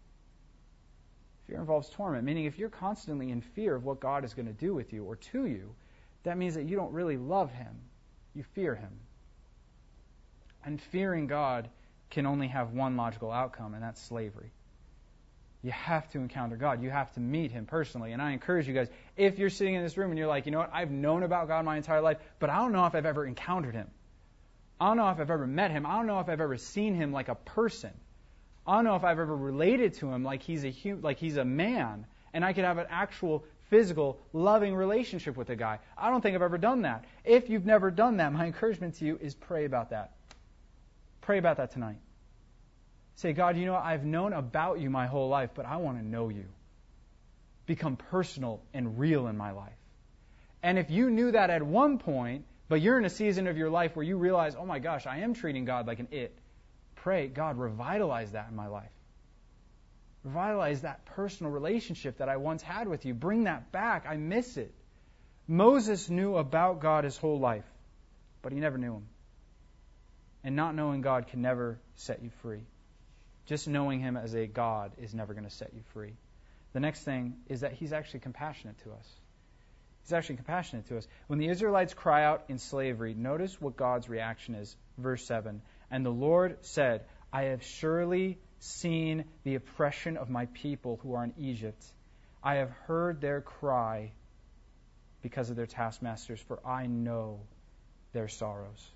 Fear involves torment, meaning if you're constantly in fear of what God is going to do with you or to you, that means that you don't really love Him. You fear Him. And fearing God can only have one logical outcome, and that's slavery. You have to encounter God. You have to meet Him personally. And I encourage you guys, if you're sitting in this room and you're like, you know what, I've known about God my entire life, but I don't know if I've ever encountered Him. I don't know if I've ever met Him. I don't know if I've ever seen Him like a person. I don't know if I've ever related to Him like He's a hum- like He's a man, and I could have an actual physical, loving relationship with a guy. I don't think I've ever done that. If you've never done that, my encouragement to you is pray about that. Pray about that tonight. Say, God, you know, I've known about You my whole life, but I want to know You. Become personal and real in my life. And if you knew that at one point, but you're in a season of your life where you realize, oh my gosh, I am treating God like an it, pray, God, revitalize that in my life. Revitalize that personal relationship that I once had with You. Bring that back. I miss it. Moses knew about God his whole life, but he never knew Him. And not knowing God can never set you free. Just knowing Him as a God is never going to set you free. The next thing is that He's actually compassionate to us. He's actually compassionate to us. When the Israelites cry out in slavery, notice what God's reaction is. Verse seven. And the Lord said, I have surely seen the oppression of my people who are in Egypt. I have heard their cry because of their taskmasters, for I know their sorrows.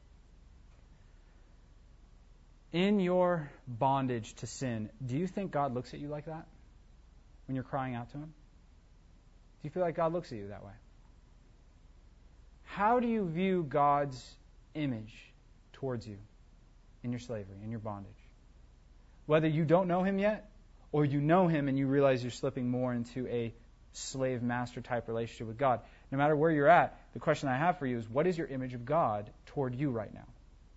In your bondage to sin, do you think God looks at you like that when you're crying out to Him? Do you feel like God looks at you that way? How do you view God's image towards you in your slavery, in your bondage? Whether you don't know Him yet, or you know Him and you realize you're slipping more into a slave-master type relationship with God. No matter where you're at, the question I have for you is, what is your image of God toward you right now?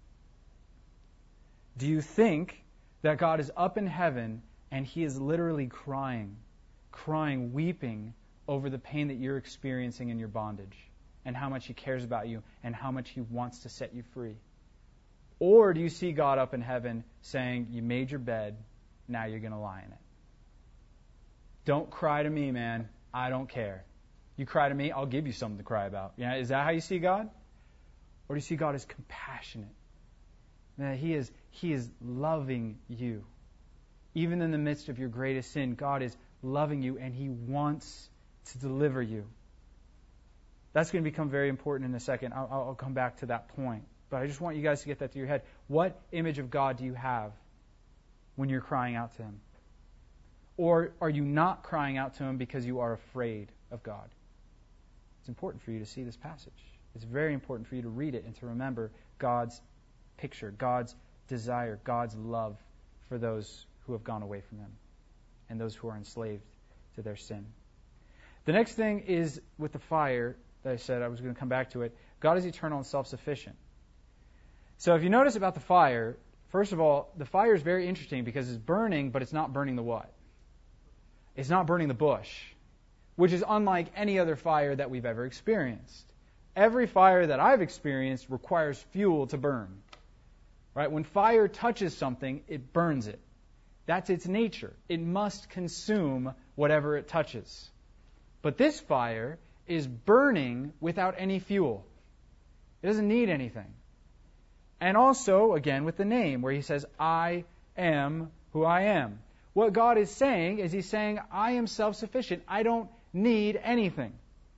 Do you think that God is up in heaven and He is literally crying, crying, weeping over the pain that you're experiencing in your bondage, and how much He cares about you, and how much He wants to set you free? Or do you see God up in heaven saying, you made your bed, now you're going to lie in it? Don't cry to me, man. I don't care. You cry to me, I'll give you something to cry about. Yeah, is that how you see God? Or do you see God as compassionate? Man, He is, He is loving you. Even in the midst of your greatest sin, God is loving you, and He wants to deliver you. That's going to become very important in a second. I'll, I'll come back to that point. But I just want you guys to get that to your head. What image of God do you have when you're crying out to Him? Or are you not crying out to Him because you are afraid of God? It's important for you to see this passage. It's very important for you to read it and to remember God's picture, God's desire, God's love for those who have gone away from Him and those who are enslaved to their sin. The next thing is with the fire that I said, I was going to come back to it. God is eternal and self-sufficient. So if you notice about the fire, first of all, the fire is very interesting because it's burning, but it's not burning the what? It's not burning the bush, which is unlike any other fire that we've ever experienced. Every fire that I've experienced requires fuel to burn. Right? When fire touches something, it burns it. That's its nature. It must consume whatever it touches. But this fire is burning without any fuel. It doesn't need anything. And also, again, with the name, where He says, I am who I am. What God is saying is He's saying, I am self-sufficient. I don't need anything.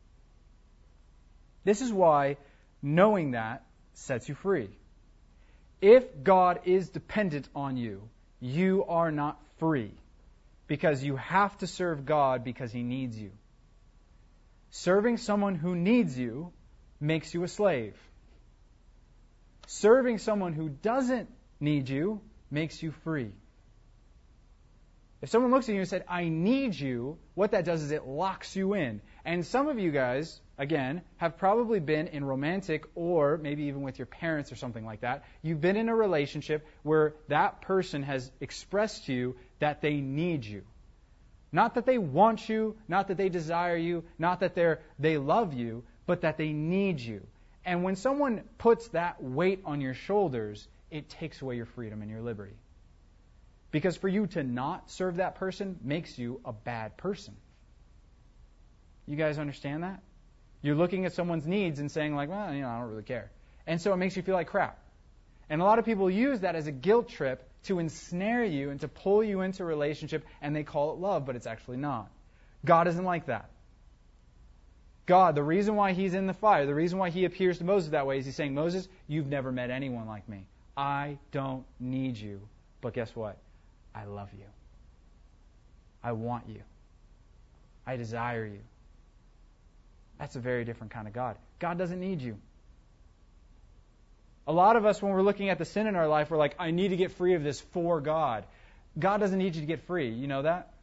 This is why knowing that sets you free. If God is dependent on you, you are not free, because you have to serve God because He needs you. Serving someone who needs you makes you a slave. Serving someone who doesn't need you makes you free. If someone looks at you and said, I need you, what that does is it locks you in. And some of you guys, again, have probably been in romantic, or maybe even with your parents or something like that. You've been in a relationship where that person has expressed to you that they need you. Not that they want you, not that they desire you, not that they're, they love you, but that they need you. And when someone puts that weight on your shoulders, it takes away your freedom and your liberty. Because for you to not serve that person makes you a bad person. You guys understand that? You're looking at someone's needs and saying like, well, you know, I don't really care. And so it makes you feel like crap. And a lot of people use that as a guilt trip to ensnare you and to pull you into a relationship, and they call it love, but it's actually not. God isn't like that. God, the reason why He's in the fire, the reason why He appears to Moses that way is He's saying, Moses, you've never met anyone like me. I don't need you. But guess what? I love you. I want you. I desire you. That's a very different kind of God. God doesn't need you. A lot of us, when we're looking at the sin in our life, we're like, I need to get free of this for God. God doesn't need you to get free. You know that?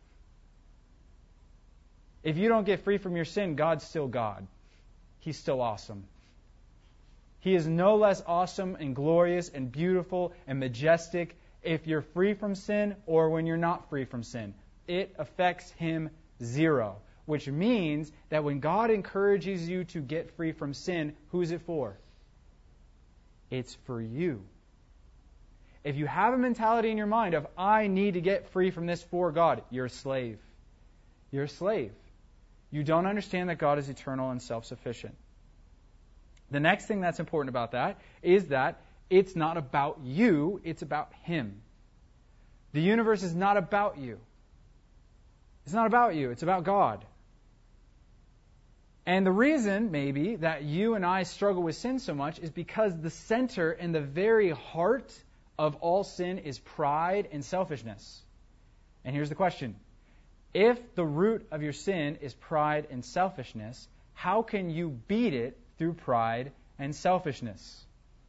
If you don't get free from your sin, God's still God. He's still awesome. He is no less awesome and glorious and beautiful and majestic if you're free from sin or when you're not free from sin. It affects Him zero. Which means that when God encourages you to get free from sin, who's it for? It's for you. If you have a mentality in your mind of, I need to get free from this for God, you're a slave. You're a slave. You don't understand that God is eternal and self-sufficient. The next thing that's important about that is that it's not about you, it's about Him. The universe is not about you. It's not about you, it's about God. And the reason, maybe, that you and I struggle with sin so much is because the center and the very heart of all sin is pride and selfishness. And here's the question. If the root of your sin is pride and selfishness, how can you beat it through pride and selfishness?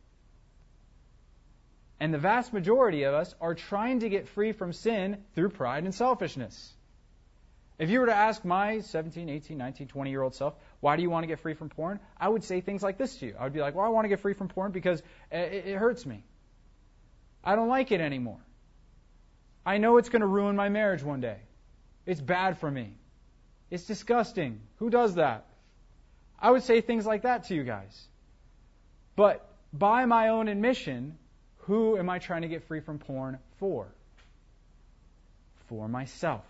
And the vast majority of us are trying to get free from sin through pride and selfishness. If you were to ask my seventeen, eighteen, nineteen, twenty-year-old self, why do you want to get free from porn? I would say things like this to you. I would be like, well, I want to get free from porn because it, it hurts me. I don't like it anymore. I know it's going to ruin my marriage one day. It's bad for me. It's disgusting. Who does that? I would say things like that to you guys. But by my own admission, who am I trying to get free from porn for? For myself.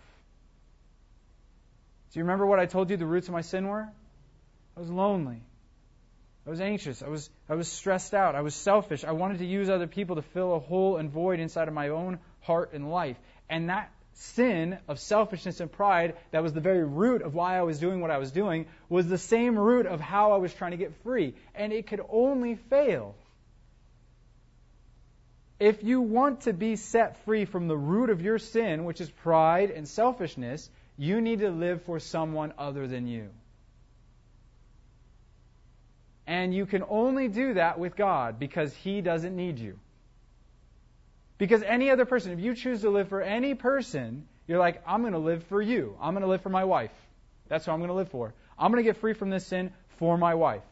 Do you remember what I told you the roots of my sin were? I was lonely. I was anxious. I was I was stressed out. I was selfish. I wanted to use other people to fill a hole and void inside of my own heart and life. And that sin of selfishness and pride, that was the very root of why I was doing what I was doing, was the same root of how I was trying to get free. And it could only fail. If you want to be set free from the root of your sin, which is pride and selfishness, you need to live for someone other than you. And you can only do that with God because He doesn't need you. Because any other person, if you choose to live for any person, you're like, I'm going to live for you. I'm going to live for my wife. That's who I'm going to live for. I'm going to get free from this sin for my wife.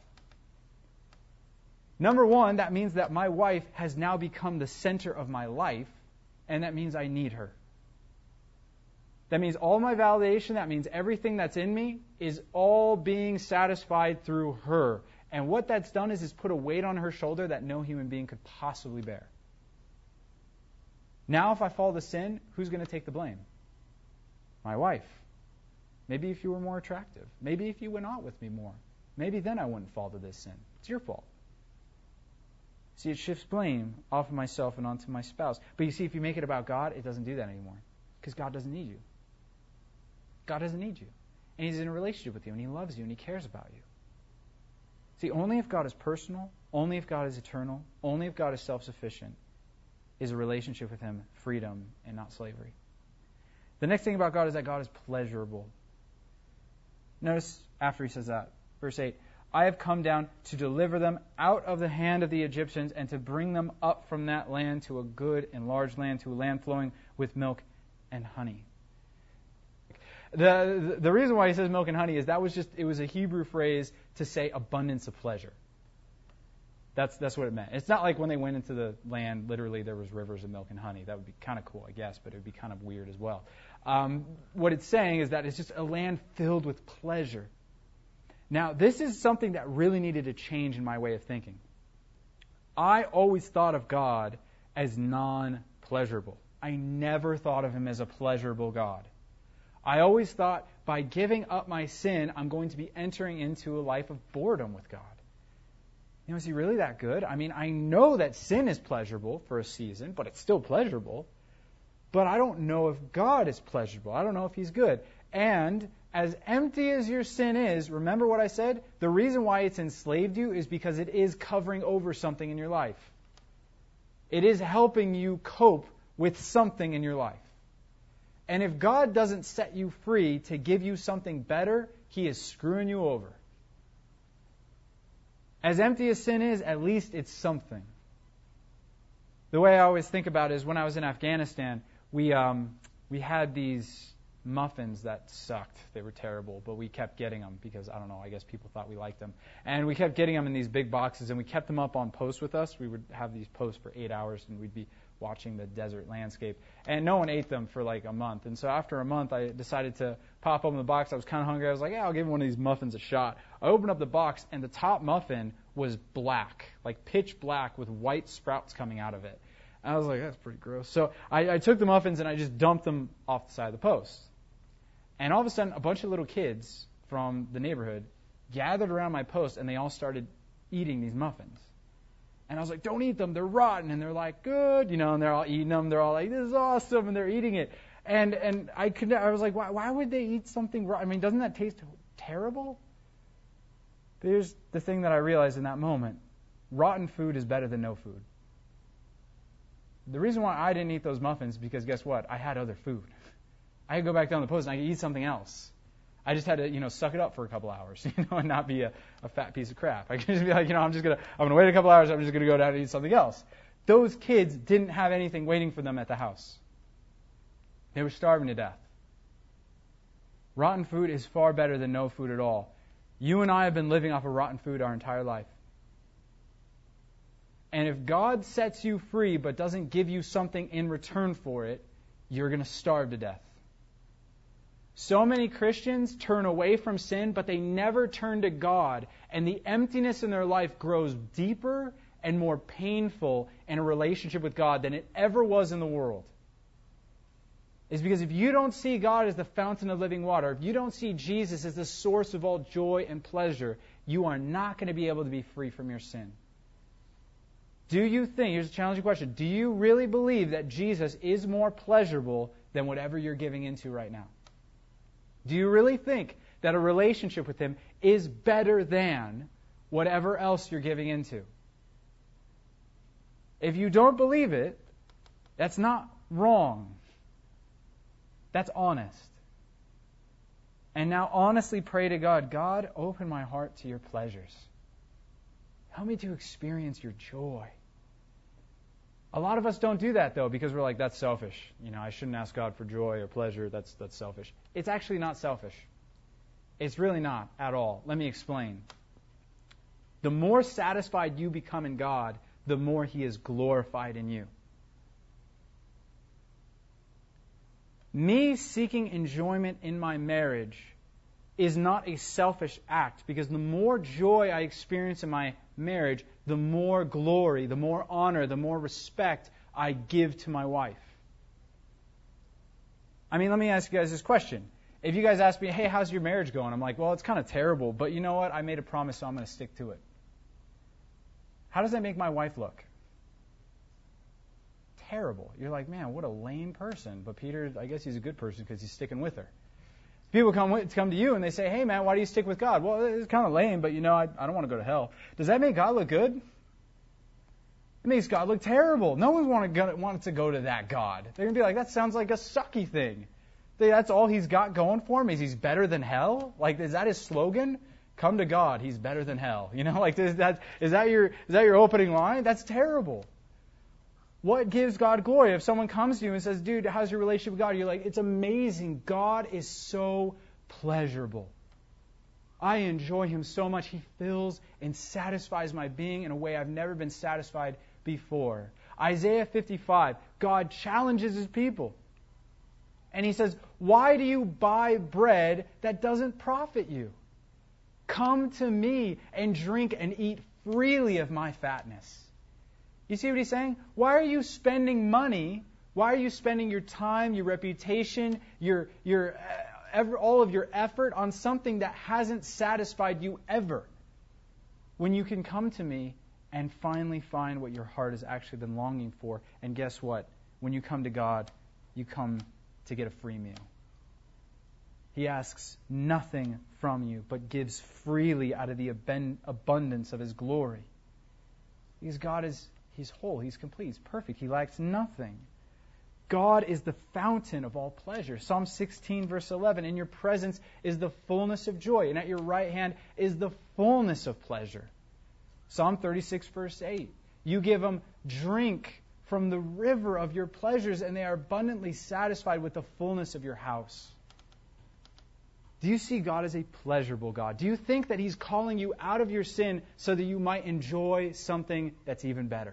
Number one, that means that my wife has now become the center of my life, and that means I need her. That means all my validation, that means everything that's in me is all being satisfied through her. And what that's done is, is put a weight on her shoulder that no human being could possibly bear. Now if I fall to sin, who's going to take the blame? My wife. Maybe if you were more attractive. Maybe if you went out with me more. Maybe then I wouldn't fall to this sin. It's your fault. See, it shifts blame off of myself and onto my spouse. But you see, if you make it about God, it doesn't do that anymore. Because God doesn't need you. God doesn't need you. And He's in a relationship with you, and He loves you, and He cares about you. See, only if God is personal, only if God is eternal, only if God is self-sufficient, is a relationship with Him freedom and not slavery. The next thing about God is that God is pleasurable. Notice after He says that, verse eight, I have come down to deliver them out of the hand of the Egyptians and to bring them up from that land to a good and large land, to a land flowing with milk and honey. The, the the reason why he says milk and honey is that was just, it was a Hebrew phrase to say abundance of pleasure. That's that's what it meant. It's not like when they went into the land, literally there was rivers of milk and honey. That would be kind of cool, I guess, but it would be kind of weird as well. Um, what it's saying is that it's just a land filled with pleasure. Now, this is something that really needed to change in my way of thinking. I always thought of God as non-pleasurable. I never thought of Him as a pleasurable God. I always thought by giving up my sin, I'm going to be entering into a life of boredom with God. You know, is He really that good? I mean, I know that sin is pleasurable for a season, but it's still pleasurable. But I don't know if God is pleasurable. I don't know if He's good. And as empty as your sin is, remember what I said? The reason why it's enslaved you is because it is covering over something in your life. It is helping you cope with something in your life. And if God doesn't set you free to give you something better, He is screwing you over. As empty as sin is, at least it's something. The way I always think about it is when I was in Afghanistan, we um, we had these muffins that sucked. They were terrible, but we kept getting them because, I don't know, I guess people thought we liked them. And we kept getting them in these big boxes, and we kept them up on post with us. We would have these posts for eight hours, and we'd be watching the desert landscape. And no one ate them for like a month. And so after a month, I decided to pop open the box. I was kind of hungry. I was like, yeah, I'll give one of these muffins a shot. I opened up the box, and the top muffin was black, like pitch black with white sprouts coming out of it. And I was like, that's pretty gross. So I, I took the muffins, and I just dumped them off the side of the post. And all of a sudden, a bunch of little kids from the neighborhood gathered around my post, and they all started eating these muffins. And I was like, don't eat them, they're rotten. And they're like, good, you know, and they're all eating them. They're all like, this is awesome, and they're eating it. And and I could, I was like, why, why would they eat something rotten? I mean, doesn't that taste terrible? But here's the thing that I realized in that moment. Rotten food is better than no food. The reason why I didn't eat those muffins is because guess what? I had other food. I could go back down the post and I could eat something else. I just had to, you know, suck it up for a couple hours, you know, and not be a, a fat piece of crap. I could just be like, you know, I'm just gonna, I'm gonna wait a couple hours. I'm just gonna go down and eat something else. Those kids didn't have anything waiting for them at the house. They were starving to death. Rotten food is far better than no food at all. You and I have been living off of rotten food our entire life. And if God sets you free but doesn't give you something in return for it, you're going to starve to death. So many Christians turn away from sin, but they never turn to God. And the emptiness in their life grows deeper and more painful in a relationship with God than it ever was in the world. It's because if you don't see God as the fountain of living water, if you don't see Jesus as the source of all joy and pleasure, you are not going to be able to be free from your sin. Do you think, here's a challenging question, do you really believe that Jesus is more pleasurable than whatever you're giving into right now? Do you really think that a relationship with Him is better than whatever else you're giving into? If you don't believe it, that's not wrong. That's honest. And now honestly pray to God, God, open my heart to your pleasures. Help me to experience your joy. A lot of us don't do that, though, because we're like, that's selfish. You know, I shouldn't ask God for joy or pleasure. That's that's selfish. It's actually not selfish. It's really not at all. Let me explain. The more satisfied you become in God, the more He is glorified in you. Me seeking enjoyment in my marriage is not a selfish act, because the more joy I experience in my marriage, the more glory, the more honor, the more respect I give to my wife. I mean, let me ask you guys this question. If you guys ask me, hey, how's your marriage going? I'm like, well, it's kind of terrible, but you know what? I made a promise, so I'm going to stick to it. How does that make my wife look? Terrible. You're like, man, what a lame person. But Peter, I guess he's a good person because he's sticking with her. People come with, come to you and they say, hey, man, why do you stick with God? Well, it's kind of lame, but, you know, I, I don't want to go to hell. Does that make God look good? It makes God look terrible. No one's want to go, wants to go to that God. They're going to be like, that sounds like a sucky thing. That's all He's got going for him. Is He's better than hell? Like, is that His slogan? Come to God. He's better than hell. You know, like, is that, is that your, is that your opening line? That's terrible. What gives God glory? If someone comes to you and says, dude, how's your relationship with God? You're like, it's amazing. God is so pleasurable. I enjoy Him so much. He fills and satisfies my being in a way I've never been satisfied before. Isaiah fifty-five, God challenges His people. And He says, why do you buy bread that doesn't profit you? Come to me and drink and eat freely of my fatness. You see what He's saying? Why are you spending money? Why are you spending your time, your reputation, your your ever, all of your effort on something that hasn't satisfied you ever? When you can come to me and finally find what your heart has actually been longing for. And guess what? When you come to God, you come to get a free meal. He asks nothing from you, but gives freely out of the abundance of His glory. Because God is He's whole, He's complete, He's perfect, He lacks nothing. God is the fountain of all pleasure. Psalm sixteen, verse eleven, in your presence is the fullness of joy, and at your right hand is the fullness of pleasure. Psalm thirty-six, verse eight, you give them drink from the river of your pleasures, and they are abundantly satisfied with the fullness of your house. Do you see God as a pleasurable God? Do you think that He's calling you out of your sin so that you might enjoy something that's even better?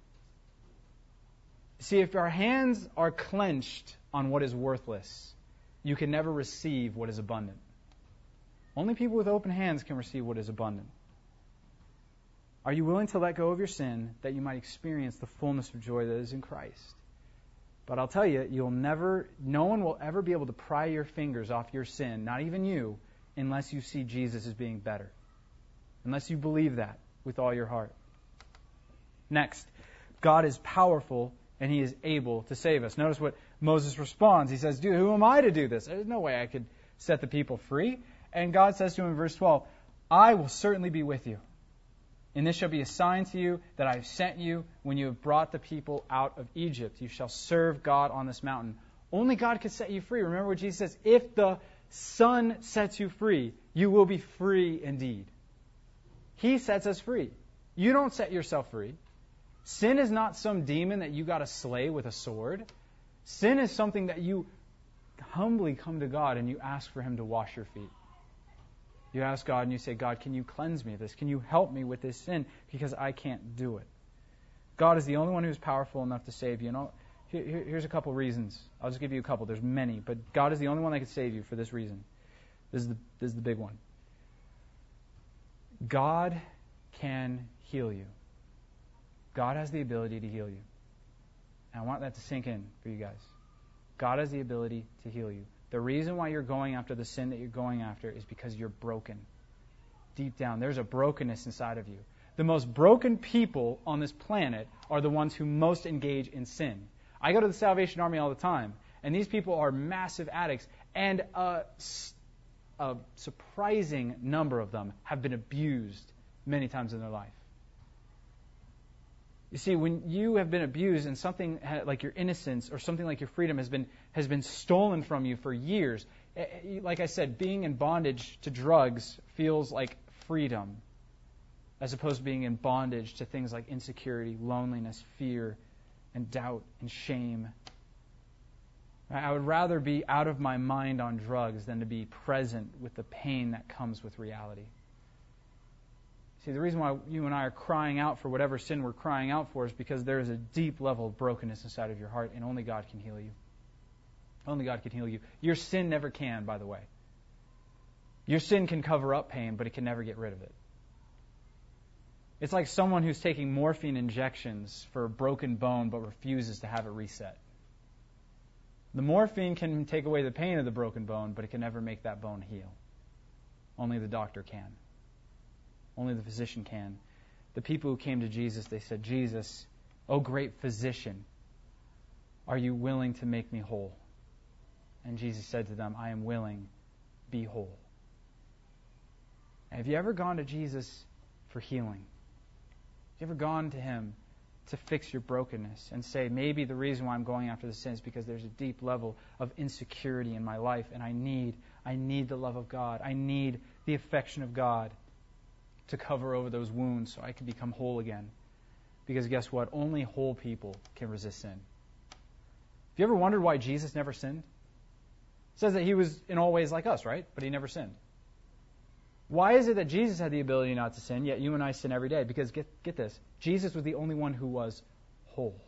See, if our hands are clenched on what is worthless, you can never receive what is abundant. Only people with open hands can receive what is abundant. Are you willing to let go of your sin that you might experience the fullness of joy that is in Christ? But I'll tell you, you'll never, no one will ever be able to pry your fingers off your sin, not even you, unless you see Jesus as being better. Unless you believe that with all your heart. Next, God is powerful and He is able to save us. Notice what Moses responds. He says, dude, who am I to do this? There's no way I could set the people free. And God says to him in verse twelve, I will certainly be with you. And this shall be a sign to you that I have sent you when you have brought the people out of Egypt. You shall serve God on this mountain. Only God can set you free. Remember what Jesus says, if the Son sets you free, you will be free indeed. He sets us free. You don't set yourself free. Sin is not some demon that you got to slay with a sword. Sin is something that you humbly come to God and you ask for Him to wash your feet. You ask God and you say, God, can you cleanse me of this? Can you help me with this sin? Because I can't do it. God is the only one who's powerful enough to save you. You know, here, here's a couple reasons. I'll just give you a couple. There's many. But God is the only one that can save you for this reason. This is the, this is the big one. God can heal you. God has the ability to heal you. And I want that to sink in for you guys. God has the ability to heal you. The reason why you're going after the sin that you're going after is because you're broken. Deep down, there's a brokenness inside of you. The most broken people on this planet are the ones who most engage in sin. I go to the Salvation Army all the time, and these people are massive addicts, and a, a surprising number of them have been abused many times in their life. You see, when you have been abused and something like your innocence or something like your freedom has been has been stolen from you for years, like I said, being in bondage to drugs feels like freedom as opposed to being in bondage to things like insecurity, loneliness, fear, and doubt and shame. I would rather be out of my mind on drugs than to be present with the pain that comes with reality. See, the reason why you and I are crying out for whatever sin we're crying out for is because there is a deep level of brokenness inside of your heart, and only God can heal you. Only God can heal you. Your sin never can, by the way. Your sin can cover up pain, but it can never get rid of it. It's like someone who's taking morphine injections for a broken bone but refuses to have it reset. The morphine can take away the pain of the broken bone, but it can never make that bone heal. Only the doctor can. Only the physician can. The people who came to Jesus, they said, Jesus, oh great physician, are you willing to make me whole? And Jesus said to them, I am willing, be whole. Have you ever gone to Jesus for healing? Have you ever gone to Him to fix your brokenness and say, maybe the reason why I'm going after the sin is because there's a deep level of insecurity in my life, and I need, I need the love of God. I need the affection of God to cover over those wounds so I can become whole again. Because guess what? Only whole people can resist sin. Have you ever wondered why Jesus never sinned? It says that He was in all ways like us, right? But He never sinned. Why is it that Jesus had the ability not to sin, yet you and I sin every day? Because get, get this, Jesus was the only one who was whole.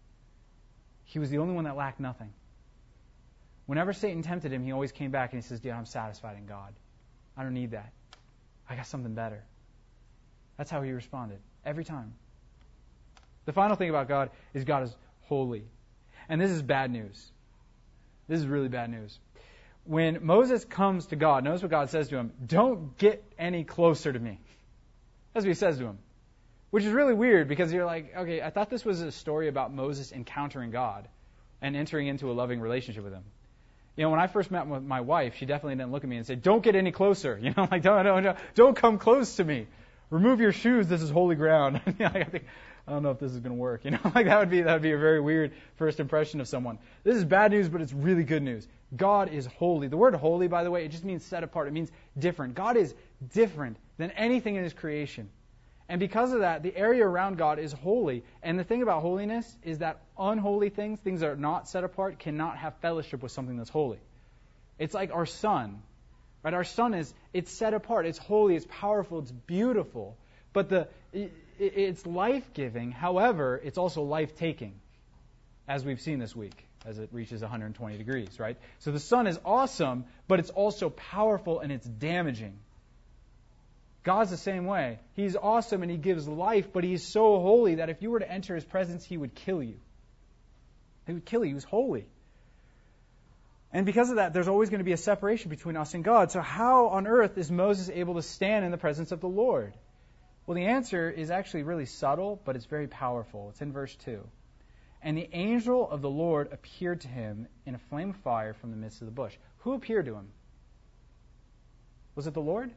He was the only one that lacked nothing. Whenever Satan tempted Him, He always came back and He says, dude, I'm satisfied in God. I don't need that. I got something better. That's how He responded, every time. The final thing about God is God is holy. And this is bad news. This is really bad news. When Moses comes to God, notice what God says to him, don't get any closer to me. That's what He says to him. Which is really weird because you're like, okay, I thought this was a story about Moses encountering God and entering into a loving relationship with Him. You know, when I first met with my wife, she definitely didn't look at me and say, don't get any closer. You know, like, don't, don't, don't come close to me. Remove your shoes. This is holy ground. I think, I don't know if this is going to work. You know, like that would be that would be a very weird first impression of someone. This is bad news, but it's really good news. God is holy. The word holy, by the way, it just means set apart. It means different. God is different than anything in His creation. And because of that, the area around God is holy. And the thing about holiness is that unholy things, things that are not set apart, cannot have fellowship with something that's holy. It's like our sun. Right? Our sun is, it's set apart, it's holy, it's powerful, it's beautiful. But the it, it's life-giving. However, it's also life-taking, as we've seen this week, as it reaches one hundred twenty degrees, right? So the sun is awesome, but it's also powerful and it's damaging. God's the same way. He's awesome and He gives life, but He's so holy that if you were to enter His presence, He would kill you. He would kill you. He was holy. And because of that, there's always going to be a separation between us and God. So how on earth is Moses able to stand in the presence of the Lord? Well, the answer is actually really subtle, but it's very powerful. It's in verse two. And the angel of the Lord appeared to him in a flame of fire from the midst of the bush. Who appeared to him? Was it the Lord?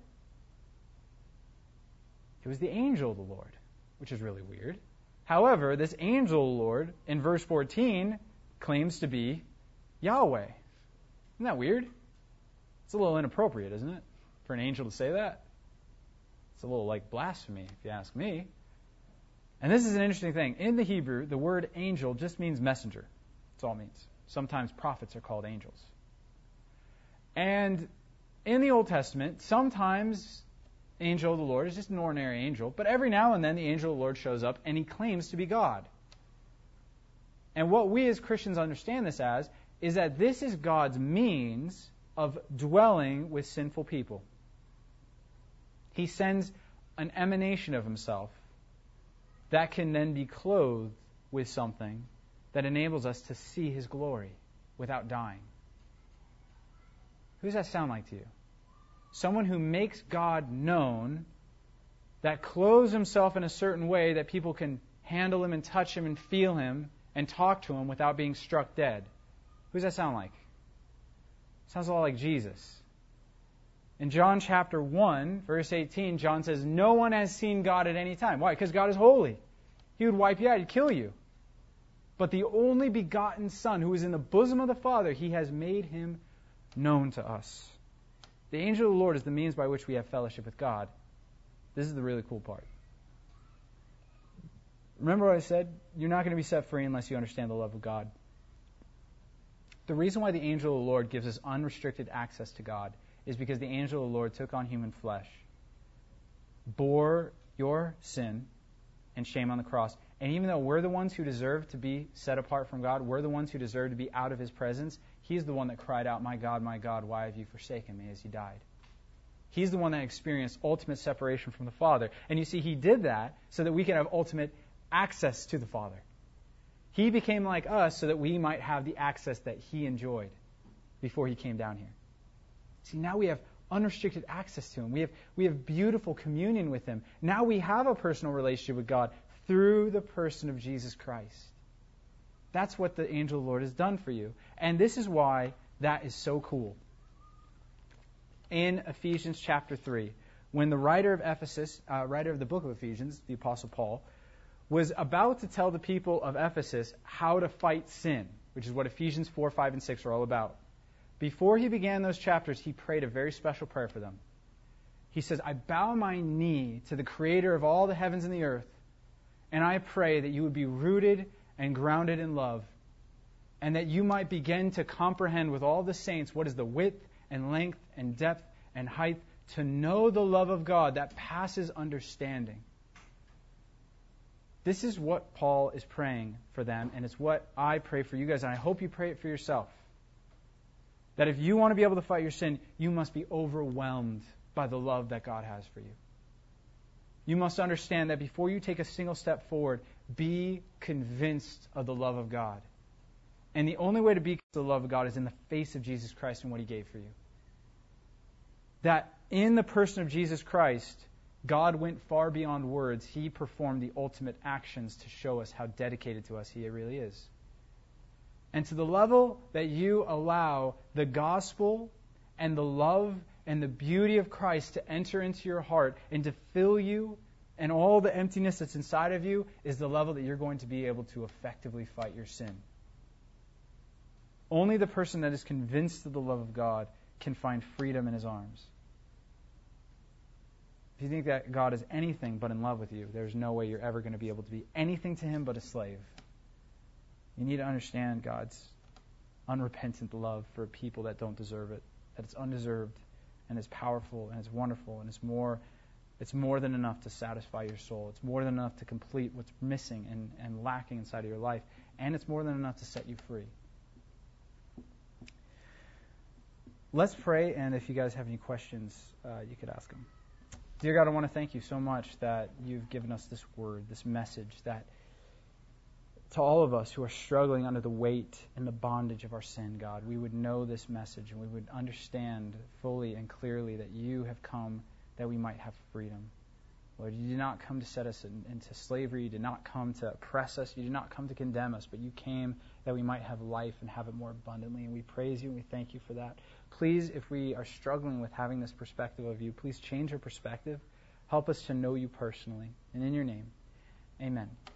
It was the angel of the Lord, which is really weird. However, this angel of the Lord, in verse fourteen, claims to be Yahweh. Isn't that weird? It's a little inappropriate, isn't it, for an angel to say that? It's a little like blasphemy, if you ask me. And this is an interesting thing. In the Hebrew, the word angel just means messenger. That's all it means. Sometimes prophets are called angels. And in the Old Testament, sometimes angel of the Lord is just an ordinary angel, but every now and then the angel of the Lord shows up and he claims to be God. And what we as Christians understand this as is that this is God's means of dwelling with sinful people. He sends an emanation of himself that can then be clothed with something that enables us to see his glory without dying. Who does that sound like to you? Someone who makes God known, that clothes himself in a certain way that people can handle him and touch him and feel him and talk to him without being struck dead. Who does that sound like? Sounds a lot like Jesus. In John chapter one, verse eighteen, John says, no one has seen God at any time. Why? Because God is holy. He would wipe you out. He'd kill you. But the only begotten Son, who is in the bosom of the Father, he has made him known to us. The angel of the Lord is the means by which we have fellowship with God. This is the really cool part. Remember what I said? You're not going to be set free unless you understand the love of God. The reason why the angel of the Lord gives us unrestricted access to God is because the angel of the Lord took on human flesh, bore your sin and shame on the cross. And even though we're the ones who deserve to be set apart from God, we're the ones who deserve to be out of his presence, he's the one that cried out, my God, my God, why have you forsaken me, as he died. He's the one that experienced ultimate separation from the Father. And you see, he did that so that we can have ultimate access to the Father. He became like us so that we might have the access that he enjoyed before he came down here. See, now we have unrestricted access to him. We have, we have beautiful communion with him. Now we have a personal relationship with God through the person of Jesus Christ. That's what the angel of the Lord has done for you. And this is why that is so cool. In Ephesians chapter three, when the writer of Ephesus, uh, writer of the book of Ephesians, the Apostle Paul, was about to tell the people of Ephesus how to fight sin, which is what Ephesians four, five, and six are all about. Before he began those chapters, he prayed a very special prayer for them. He says, I bow my knee to the Creator of all the heavens and the earth, and I pray that you would be rooted and grounded in love, and that you might begin to comprehend with all the saints what is the width and length and depth and height, to know the love of God that passes understanding. This is what Paul is praying for them, and it's what I pray for you guys, and I hope you pray it for yourself. That if you want to be able to fight your sin, you must be overwhelmed by the love that God has for you. You must understand that before you take a single step forward, be convinced of the love of God. And the only way to be convinced of the love of God is in the face of Jesus Christ and what he gave for you. That in the person of Jesus Christ, God went far beyond words. He performed the ultimate actions to show us how dedicated to us he really is. And to the level that you allow the gospel and the love and the beauty of Christ to enter into your heart and to fill you, and all the emptiness that's inside of you, is the level that you're going to be able to effectively fight your sin. Only the person that is convinced of the love of God can find freedom in his arms. If you think that God is anything but in love with you, there's no way you're ever going to be able to be anything to him but a slave. You need to understand God's unrepentant love for people that don't deserve it, that it's undeserved and it's powerful and it's wonderful and it's more it's more than enough to satisfy your soul. It's more than enough to complete what's missing and, and lacking inside of your life. And it's more than enough to set you free. Let's pray, and if you guys have any questions, uh, you could ask them. Dear God, I want to thank you so much that you've given us this word, this message that to all of us who are struggling under the weight and the bondage of our sin, God, we would know this message and we would understand fully and clearly that you have come that we might have freedom. Lord, you did not come to set us in, into slavery. You did not come to oppress us. You did not come to condemn us, but you came that we might have life and have it more abundantly. And we praise you and we thank you for that. Please, if we are struggling with having this perspective of you, please change our perspective. Help us to know you personally. And in your name, amen.